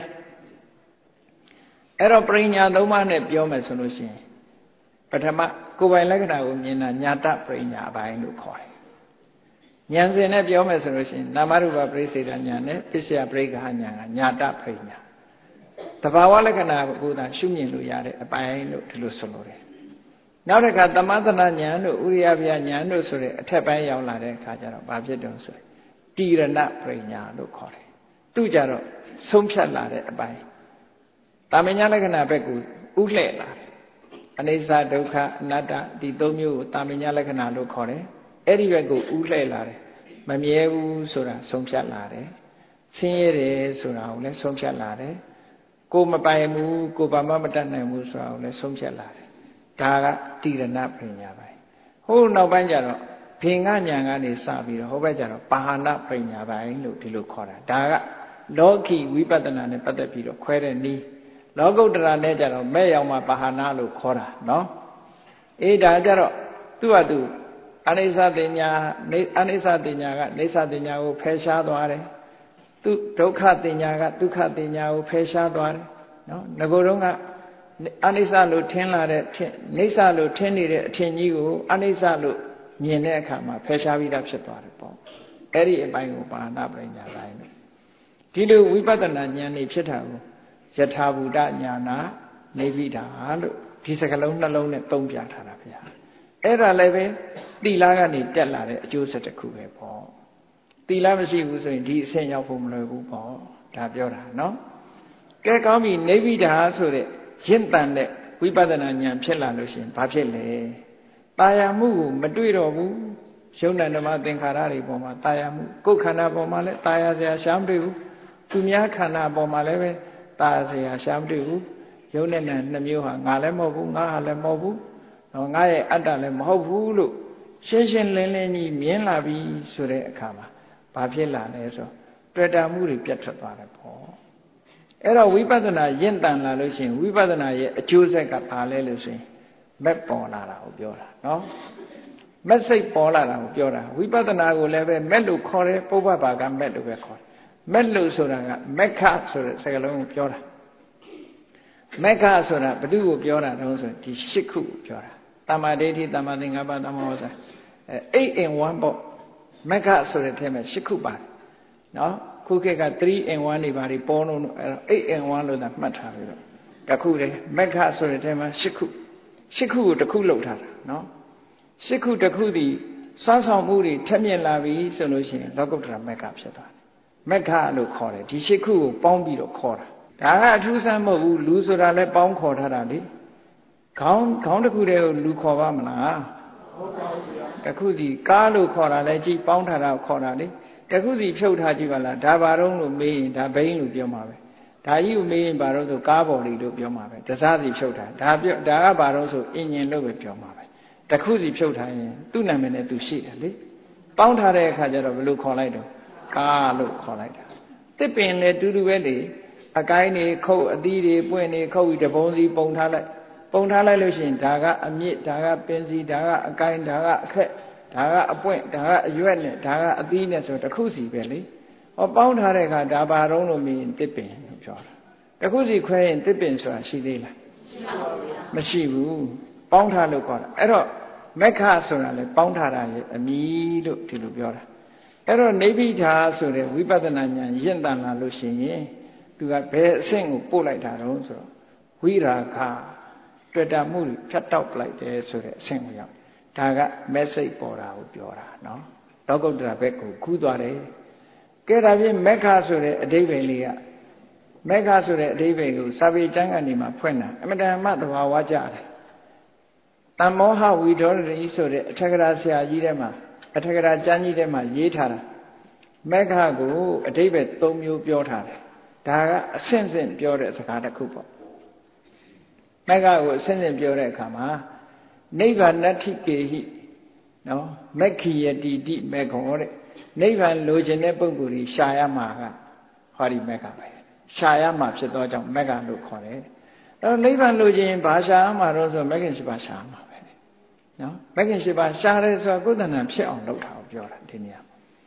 အဲ့တော့ပရိညာသုံးပါးနဲ့ပြောမယ်ဆိုလို့ရှိရင်ပထမကိုယ်ပိုင်လက္ခဏာကိုမြင်တာညာတပရိညာအပိုင်းလို့ခေါ်တယ်ဉာဏ်စဉ်နဲ့ပြောမယ်ဆိုလို့ရှိရင်နာမရူပပရိစ္ဆေဒဉာဏ်နဲ့ပစ္စယပရိက္ခဉာဏ်ကညာတပရိညာတဘာဝလက္ခဏာကိုသာရှုမြင်လို့ရတဲ့အပိုင်းလို့ဒီလိုဆိုလိုတယ်နောက်တစ်ခါသမသနာဉာဏ်တို့ဥရိယဗျာဉာဏ်တို့ဆိုတဲ့အထက်ပိုင်းရောက်လာတဲ့အခါကျတော့ဘာဖြစ်တုံးဆိုရင်တိရဏပရိညာလို့ခေါ်တယ်သူကြတော့ဆုံးဖြတ်လာတဲ့အပိုင်းတာမညာလက္ခဏာဘက်ကိုဥလှဲ့လာတယ်အနိစ္စဒုက္ခအနတ္တဒီသုံးမျိုးကိုတာမညာလက္ခဏာလို့ခေါ်တယ်အဲ့ဒီဘက်ကိုဥလှဲ့လာတယ်မမြဲဘူးဆိုတာဆုံးဖြတ်လာတယ်ဆင်းရဲတယ်ဆိုတာကိုလည်းဆုံးဖြတ်လာတယ်ကိုမပိုင်ဘူးကိုဘာမှမတတ်နိုင်ဘူးဆိုတာကိုလည်းဆုံးဖြတ်လာတယ်ဒါကတိရဏပညာပဲဟိုနောက်ပိုင်းကျတော့ဖေင္ကညာကနေစပြီးတော့ဟိုဘက်ကျတော့ပါဟနပညာပိုင်းလို့ဒီလိုခေါ်တာဒါကလောကီဝိပဿနာနဲ့ပတ်သက်ပြီးတော့ခွဲတဲ့နည်းလောကုတ္တရာနဲ့ကျတော့မဲ့ရောက်မှာပါဟနလို့ခေါ်တာနော်အေးဒါကြတော့သူ့ဟာသူအနိစ္စတင်ညာအနိစ္စတင်ညာကအိဋ္ဌတင်ညာကိုဖယ်ရှားသွားတယ်သူဒုက္ခတင်ညာကဒုက္ခတင်ညာကိုဖယ်ရှားသွားတယ်နော်ငကိုယ်တော့ကအနိစ္စလို့ထင်လာတဲ့ထင်အိဋ္ဌလို့ထင်နေတဲ့အထင်ကြီးကိုအနိစ္စလို့မြင်တဲ့အခါမှာဖယ်ရှားပြီးသားဖြစ်သွားတယ်ပေါ့အဲ့ဒီအပိုင်းကိုပါဏပညာပိုင်းလို့ဒီလိုဝိပဿနာဉာဏ်နေဖြစ်တာကိုယထာဘူတဉာဏနေဗိဓာလို့ဒီစကလုံးနှလုံးနဲ့သုံးပြထားတာဗျာအဲ့ဒါလည်းပဲသီလကနေတက်လာတဲ့အကျိုးဆက်တစ်ခုပဲပေါ့သီလမရှိဘူးဆိုရင်ဒီအဆင့်ရောက်ဖို့မလွယ်ဘူးပေါ့ဒါပြောတာနော်ကဲကောင်းပြီနေဗိဓာဆိုတဲ့ရင့်တန်တဲ့ဝိပဿနာဉာဏ်ဖြစ်လာလို့ရှိရင်ဘာဖြစ်လဲตายာမှုကိုမတွေ့တော့ဘူးယုံနာဓမ္မသင်္ခါရတွေပေါ်မှာตายာမှုကိုယ်ခန္ဓာပေါ်မှာလည်းตายာစရာရှားမတွေ့ဘူးသူများခန္ဓာပေါ်မှာလည်းပဲตายာစရာရှားမတွေ့ဘူးယုံနဲ့နှမျိုးဟာငါလည်းမဟုတ်ဘူးငါဟာလည်းမဟုတ်ဘူးတော့ငါရဲ့အတ္တလည်းမဟုတ်ဘူးလို့ရှင်းရှင်းလင်းလင်းကြီးမြင်လာပြီဆိုတဲ့အခါမှာဘာဖြစ်လာလဲဆိုတွေ့တာမှုတွေပြတ်ထွက်သွားတယ်ပေါ့အဲ့တော့ဝိပဿနာရင့်တန်လာလို့ရှိရင်ဝိပဿနာရဲ့အကျိုးဆက်ကဘာလဲလို့ဆိုရင်မက်ပေါ်လာတာကိုပြောတာနော်မက်စိတ်ပေါ်လာတာကိုပြောတာဝိပဿနာကိုလည်းပဲမက်လို့ခေါ်တယ်ပုဗ္ဗဘာကမက်လို့ပဲခေါ်တယ်မက်လို့ဆိုတာကမက်ခဆိုတဲ့စကားလုံးကိုပြောတာမက်ခဆိုတာဘယ်သူကိုပြောတာတုံးဆိုရင်ဒီရှစ်ခုကိုပြောတာတမ္မာဒိဋ္ဌိတမ္မာသင်္ကပ္ပတမ္မာဝါစာအဲeight in one ပေါ့မက်ခဆိုတဲ့ထဲမှာရှစ်ခုပါတယ်နော်ခုခေတ်ကthree in one နေပါလိပေါ်လို့အဲ့တော့eight in one လို့သာမှတ်ထားပြီးတော့တစ်ခုတည်းမက်ခဆိုတဲ့ထဲမှာရှစ်ခုရှစ်ခုကိုတစ်ခုလောက်ထားတာနော်ရှစ်ခုတစ်ခုဒီစွမ်းဆောင်မှုတွေထက်မြက်လာပြီဆိုလို့ရှိရင်လောကုတ္တရာမက်ခဖြစ်သွားတယ်မက်ခလို့ခေါ်တယ်ဒီရှစ်ခုကိုပေါင်းပြီးတော့ခေါ်တာဒါကအထူးဆန်းမဟုတ်ဘူးလူဆိုတာလည်းပေါင်းခေါ်ထားတာလေခေါင်းခေါင်းတစ်ခုတည်းကိုလူခေါ်ပါမလားဟုတ်ပါဘူးဗျာတစ်ခုစီကားလို့ခေါ်တာလည်းကြည်ပေါင်းထားတာကိုခေါ်တာလေတစ်ခုစီဖြုတ်ထားကြည့်ပါလားဒါဘာတော့လို့မေးရင်ဒါဘိန်းလို့ပြောမှာပဲဒါကြီးကိုမေးရင်ဘာတော့ဆိုကားပေါ်လီလို့ပြောမှာပဲတစားစီဖြုတ်ထားဒါပြောဒါကဘာတော့ဆိုအင်ဂျင်လို့ပဲပြောမှာပဲတစ်ခုစီဖြုတ်ထားရင်သူ့နာမည်နဲ့သူရှိတယ်လေပေါင်းထားတဲ့အခါကျတော့ဘယ်လိုခေါ်လိုက်တော့ကားလို့ခေါ်လိုက်တာတစ်ပင်နဲ့တူတူပဲလေအကိုင်းတွေခုတ်အသီးတွေပွင့်တွေခုတ်ပြီးတပုံးစီပုံထားလိုက်ပုံထားလိုက်လို့ရှိရင်ဒါကအမြင့်ဒါကပင်စီဒါကအကိုင်းဒါကအခက်ဒါကအပွင့်ဒါကအရွက်နဲ့ဒါကအသီးနဲ့ဆိုတစ်ခုစီပဲလေဟောပေါင်းထားတဲ့အခါဒါဘာတော့လို့မြင်တစ်ပင်လို့ပြောတာတစ်ခုစီခွဲရင်တစ်ပင်ဆိုတာရှိသေးလားမရှိဘူးပေါင်းထားလို့ခေါ်တာအဲ့တော့မက္ခဆိုတာလေပေါင်းထားတာရဲ့အမည်လို့ဒီလိုပြောတာအဲ့တော့နေဗိဓာဆိုတဲ့ဝိပဿနာဉာဏ်ရင့်တန်လာလို့ရှိရင်သူကဘယ်အဆင့်ကိုပို့လိုက်တာတော့ဆိုတော့ဝိရာခတွေ့တာမှုဖြတ်တောက်လိုက်တယ်ဆိုတဲ့အဆင့်ကိုရောက်ဒါက message ပေါ်တာကိုပြောတာနော်လောကုတ္တရာဘက်ကိုကူးသွားတယ်ကဲဒါဖြင့်မက္ခဆိုတဲ့အဓိပ္ပာယ်လေးကမက္ခဆိုတဲ့အဓိပ္ပာယ်ကိုစာပေကျမ်းကနေမှဖွင့်တာအမတန်မှသဘာဝကျတယ်တမ္မောဟဝိဒေါရတိဆိုတဲ့အထက်ကရာဆရာကြီးထဲမှာအထက်ကရာကျမ်းကြီးထဲမှာရေးထားတာမက္ခကိုအဓိပ္ပာယ်၃မျိုးပြောထားတယ်ဒါကအဆင့်ဆင့်ပြောတဲ့စကားတစ်ခုပေါ့မက္ခကိုအဆင့်ဆင့်ပြောတဲ့အခါမှာနိဗ္ဗာန်တ္ထိကေဟိနော်မက္ခိယတိတိမေခောတဲ့နိဗ္ဗာန်လိုချင်တဲ့ပုဂ္ဂိုလ်ကြီးရှာရမှာကဟောဒီမက္ခပဲရှာရမှာဖြစ်သောကြောင့်မက္ခလို့ခေါ်တယ်အဲတော့နိဗ္ဗာန်လိုချင်ဘာရှာရမှာတော့ဆိုမက္ခင်ရှိပါရှာရမှာနော်မက္ခင်ရှိပါရှာတယ်ဆိုတာကိုယ်တဏ္ဍာဖြစ်အောင်လုပ်တာကိုပြောတာဒီနေရာ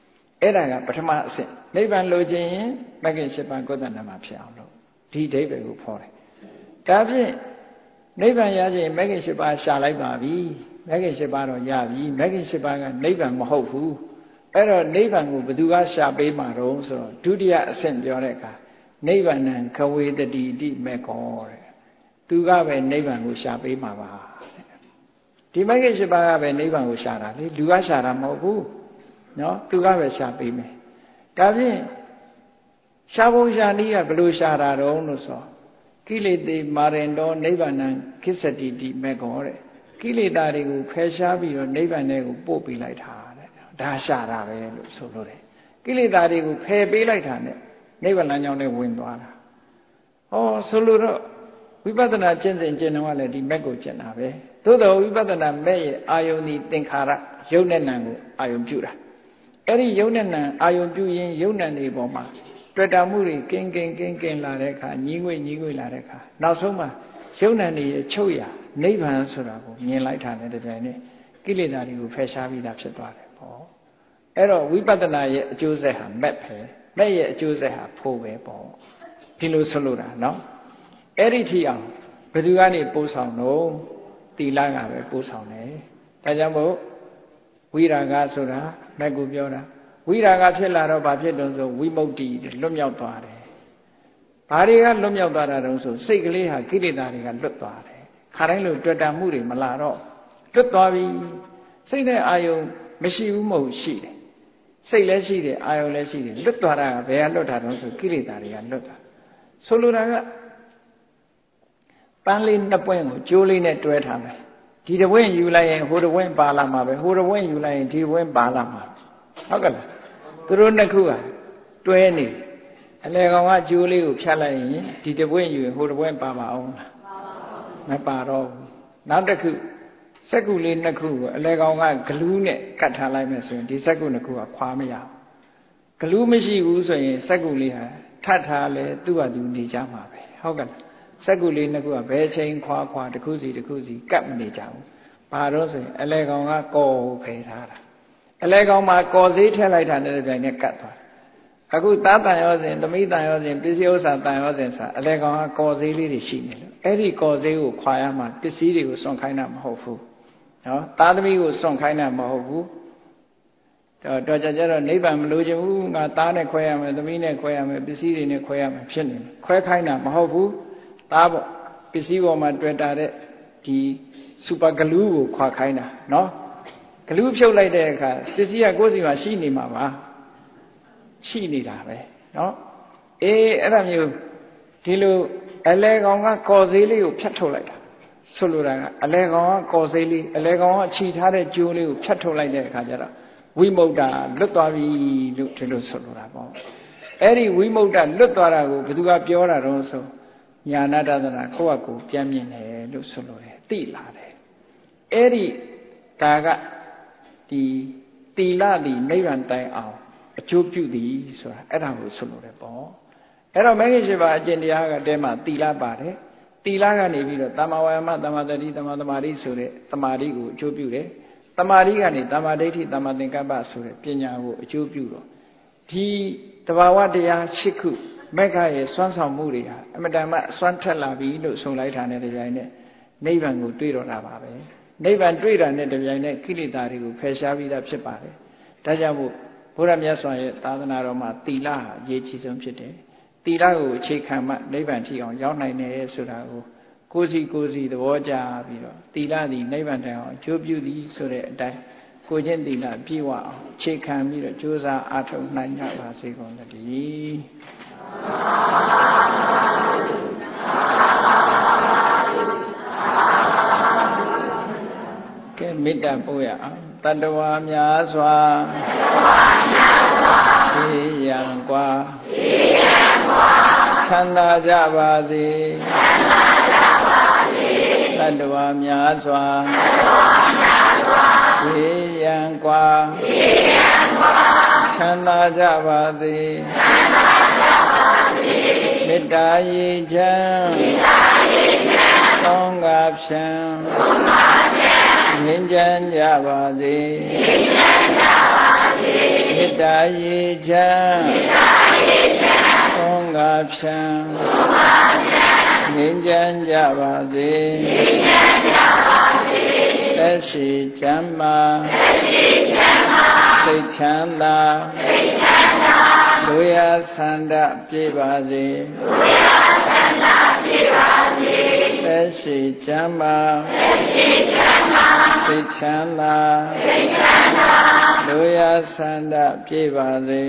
အဲ့ဒါကပထမအဆင့်နိဗ္ဗာန်လိုချင်ရင်မဂ္ဂင်၈ပါးကိုယ်တဏ္ဍမှာဖြစ်အောင်လို့ဒီအဓိပ္ပာယ်ကိုဖော်တယ်ဒါဖြင့်နိဗ္ဗာန်ရခြင်းမဂ္ဂင်၈ပါးရှာလိုက်ပါပြီမဂ္ဂင်၈ပါးတော့ရပြီမဂ္ဂင်၈ပါးကနိဗ္ဗာန်မဟုတ်ဘူးအဲ့တော့နိဗ္ဗာန်ကိုဘယ်သူကရှာပေးမှာတော့ဆိုတော့ဒုတိယအဆင့်ပြောတဲ့အခါနိဗ္ဗာန်ခဝေတတိတိမေကောတဲ့သူကပဲနိဗ္ဗာန်ကိုရှာပေးမှာပါဒီမဂ္ဂင်၈ပါးကပဲနိဗ္ဗာန်ကိုရှာတာလေလူကရှာတာမဟုတ်ဘူးနော်သူကပဲရှာပေးမယ်ဒါဖြင့်ရှာဖို့ရှာနည်းကဘယ်လိုရှာတာတော့လို့ဆိုကိလေသေမာရင်တော်နိဗ္ဗာန်ခိစ္စတိတိမေကောတဲ့ကိလေသာတွေကိုဖယ်ရှားပြီးတော့နိဗ္ဗာန်ကိုပို့ပေးလိုက်တာတဲ့ဒါရှာတာပဲလို့ဆိုလို့တယ်ကိလေသာတွေကိုဖယ်ပေးလိုက်တာနဲ့နိဗ္ဗာန်လမ်းကြောင်းနဲ့ဝင်သွားတာဟောဆိုလို့တော့ဝိပဿနာကျင့်စဉ်ကျင့်တော့လည်းဒီမက်ကိုကျင့်တာပဲသို့တော်ဝိပဿနာမက်ရဲ့အာယုန်ဒီသင်္ခါရယုတ်နဲ့နံကိုအာယုန်ပြုတာအဲ့ဒီယုတ်နဲ့နံအာယုန်ပြုရင်ယုတ်နံတွေပေါ်မှာတွေ့တာမှုတွေကင်းကင်းကင်းကင်းလာတဲ့အခါညီးငွေ့ညီးငွေ့လာတဲ့အခါနောက်ဆုံးမှာယုတ်နံတွေရဲ့ချုပ်ရာနိဗ္ဗာန်ဆိုတာကိုမြင်လိုက်တာနဲ့တပြိုင်နက်ကိလေသာတွေကိုဖယ်ရှားပြီးသားဖြစ်သွားတယ်ပေါ့အဲ့တော့ဝိပဿနာရဲ့အကျိုးဆက်ဟာမက်ပဲမက်ရဲ့အကျိုးဆက်ဟာဖို့ပဲပေါ့ဒီလိုဆိုလိုတာနော်အဲ့ဒီထိအောင်ဘယ်သူကနေပို့ဆောင်တော့တိလကပဲပို့ဆောင်တယ်ဒါကြောင့်မို့ဝိရာဂဆိုတာမက်ကိုပြောတာဝိရာဂဖြစ်လာတော့ဘာဖြစ်တုံးဆိုဝိမု ക്തി လွတ်မြောက်သွားတယ်ဘာတွေကလွတ်မြောက်သွားတာတုံးဆိုစိတ်ကလေးဟာကိလေသာတွေကလွတ်သွားတယ်ခါတိုင်းလိုတွေ့တာမှုတွေမလာတော့လွတ်သွားပြီစိတ်နဲ့အာယုံမရှိဘူးမဟုတ်ရှိတယ်စိတ်လည်းရှိတယ်အာယုံလည်းရှိတယ်လွတ်သွားတာကဘယ်ကလွတ်တာတုံးဆိုကိလေသာတွေကလွတ်တာဆိုလိုတာကပန်းလေးနှစ်ပွင့်ကိုကြိုးလေးနဲ့တွဲထားမယ်ဒီတစ်ပွင့်ယူလိုက်ရင်ဟိုတစ်ပွင့်ပါလာမှာပဲဟိုတစ်ပွင့်ယူလိုက်ရင်ဒီတစ်ပွင့်ပါလာမှာဟုတ်ကဲ့လားသူတို့နှစ်ခုဟာတွဲနေအလေကောင်ကကြိုးလေးကိုဖြတ်လိုက်ရင်ဒီတစ်ပွင့်ယူရင်ဟိုတစ်ပွင့်ပါပါအောင်လားမပါတော့ဘူးနောက်တစ်ခုစက္ကူလေးနှစ်ခုကိုအလေကောင်ကဂလူးနဲ့ကတ်ထားလိုက်မယ်ဆိုရင်ဒီစက္ကူနှစ်ခုကခွာမရဘူးဂလူးမရှိဘူးဆိုရင်စက္ကူလေးဟာထပ်ထားလဲသူ့ဟာသူနေကြမှာပဲဟုတ်ကဲ့စက္ကူလေးနှစ်ခုကဘယ်ချိန်ခွာခွာတစ်ခုစီတစ်ခုစီကတ်မနေကြဘူးဘာလို့ဆိုရင်အလေကောင်ကကော်ကိုဖယ်ထားတာအလေကောင်မှာကော်စေးထည့်လိုက်တာနဲ့တပြိုင်နက်ကတ်သွားအခုသားတန်ရောစဉ်သမီးတန်ရောစဉ်ပစ္စည်းဥစ္စာတန်ရောစဉ်ဆိုအလေကောင်ကကော်စေးလေးတွေရှိနေလို့အဲ့ဒီကော်စေးကိုခွာရမှာပစ္စည်းတွေကိုစွန့်ခိုင်းတာမဟုတ်ဘူးနော်သားသမီးကိုစွန့်ခိုင်းတာမဟုတ်ဘူးတော့တော့ကြကြတော့နိဗ္ဗာန်မလိုချင်ဘူးငါသားနဲ့ခွဲရမယ်သမီးနဲ့ခွဲရမယ်ပစ္စည်းတွေနဲ့ခွဲရမယ်ဖြစ်နေခွဲခိုင်းတာမဟုတ်ဘူးသားပေါ့ပစ္စည်းပေါ်မှာတွေ့တာတဲ့ဒီစူပါဂလူးကိုခွာခိုင်းတာနော်ဂလူးဖြုတ်လိုက်တဲ့အခါပစ္စည်းကကိုယ်စီမှာရှိနေမှာပါရှိနေတာပဲနော်အေးအဲ့ဒါမျိုးဒီလိုအလဲကောင်ကကော်စေးလေးကိုဖြတ်ထုတ်လိုက်တာဆိုလိုတာကအလဲကောင်ကကော်စေးလေးအလဲကောင်ကခြိထားတဲ့ကြိုးလေးကိုဖြတ်ထုတ်လိုက်တဲ့အခါကျတော့ဝိမု ക്ത လွတ်သွားပြီလို့ဒီလိုဆိုလိုတာပေါ့အဲ့ဒီဝိမု ക്ത လွတ်သွားတာကိုဘယ်သူကပြောတာတော့ဆိုညာနာတဒနာကိုယ့်အကူပြန်မြင်တယ်လို့ဆိုလိုတယ်သိလာတယ်အဲ့ဒီဒါကဒီတိလသည်နိဗ္ဗာန်တိုင်အောင်အကျိုးပြုသည်ဆိုတာအဲ့ဒါကိုဆိုလိုတယ်ပေါ့အဲ့တော့မဂ္ဂင်၈ပါးအကျင့်တရားကတဲမှာတိလပါတယ်တိလကနေပြီးတော့တမ္မာဝါယမတမ္မာတတိတမ္မာသမာဓိဆိုတဲ့သမာဓိကိုအကျိုးပြုတယ်တမာဓိကနေတမာဒိဋ္ဌိတမာသင်္ကပ္ပဆိုတဲ့ပညာကိုအကျိုးပြုတော့ဒီတဘာဝတရား၈ခုမက္ခရဲ့စွမ်းဆောင်မှုတွေဟာအမတန်မှစွမ်းထက်လာပြီလို့ဆိုလိုက်တာနဲ့တပြိုင်နက်နိဗ္ဗာန်ကိုတွေ့တော့တာပါပဲနိဗ္ဗာန်တွေ့တာနဲ့တပြိုင်နက်ကိလေသာတွေကိုဖယ်ရှားပြီးသားဖြစ်ပါတယ်ဒါကြောင့်မို့ဘုရားမြတ်စွာရဲ့သာသနာတော်မှာသီလဟာအရေးကြီးဆုံးဖြစ်တယ်သီလကိုအခြေခံမှနိဗ္ဗာန်ထိအောင်ရောက်နိုင်တယ်ဆိုတာကိုကိုယ်စီကိုယ်စီသဘောကျပြီးတော့သီလသည်နိဗ္ဗာန်တိုင်အောင်အကျိုးပြုသည်ဆိုတဲ့အတိုင်းကိုချင်းသီလပြည့်ဝအောင်အခြေခံပြီးတော့ကြိုးစားအားထုတ်နိုင်ကြပါစေကုန်သတည်းကဲမေတ္တာပို့ရအောင်တတ္တဝါများစွာသိရန်กว่าချမ်းသာကြပါစေတတ္တဝါများစွာသိရန်กว่าချမ်းသာကြပါစေမေတ္တာရေချမ်းသောင်းကဖြံငြိမ်းချမ်းကြပါစေမေမေတ္တာရေချမ်းဘုံငါဖြံငြိမ်းချမ်းကြပါစေသက်ရှိချမ်းသာစိတ်ချမ်းသာလူရဆန္ဒပြည့်ပါစေသက်ရှိချမ်းသာစိတ်ချမ်းသာလူရဆန္ဒပြည့်ပါစေ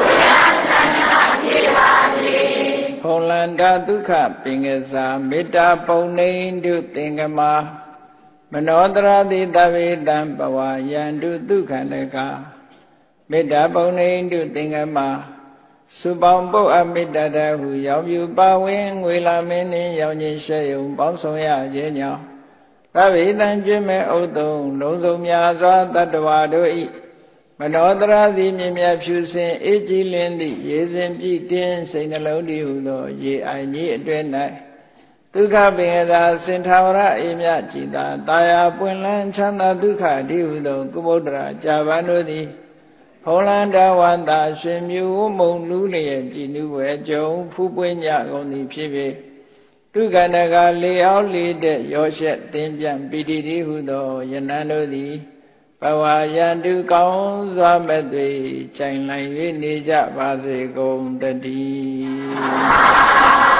ဖုံလန္တာဒုက္ခပင်ကစားမေတ္တာပုံနေတုသင်္ကမာမနောတရတိတဗေတံဘဝယန္တုဒုက္ခန္တကမေတ္တာပုံနေတုသင်္ကမာစုပေါင်းပုတ်အမေတ္တာတဟုရောက်ပြပါဝင်ငွေလာမင်းနှင့်ရောင်ချင်းရှဲယုံပေါင်းဆောင်ရခြင်းကြောင့်သဗေတံကျွင့်မဲ့ဥတုံလုံးစုံများစွာတတ္တဝါတို့ဤမနောတရာသည်မြင်မြဖြူစင်အေးကြည်လင်းသည့်ရေစဉ်ပြည့်တင်းစိတ်နှလုံးတည်ဟုသောရေအိုင်ကြီးအတွဲ၌ဒုက္ခပင်သာစင်ထာဝရအေမြကြည်သာတာယာပွင့်လန်းချမ်းသာဒုက္ခတည်ဟုသောကုဗုဒ္ဓရာကြာပန်တို့သည်ဖုံလန္တဝန္တာရှင်မြူမုံလူလျက်ကြည်နူးဝဲကြုံဖူးပွင့်ကြကုန်သည်ဖြစ်ပေဒုက္ခန္တကလေအောင်လေတဲ့ရောရှက်တင်းပြန်ပီတိတည်ဟုသောယနံတို့သည်ဘဝယန္တုကောင်းစွာမဲ့တွေချိန်လိုက်၍နေကြပါစေကုန်တည်း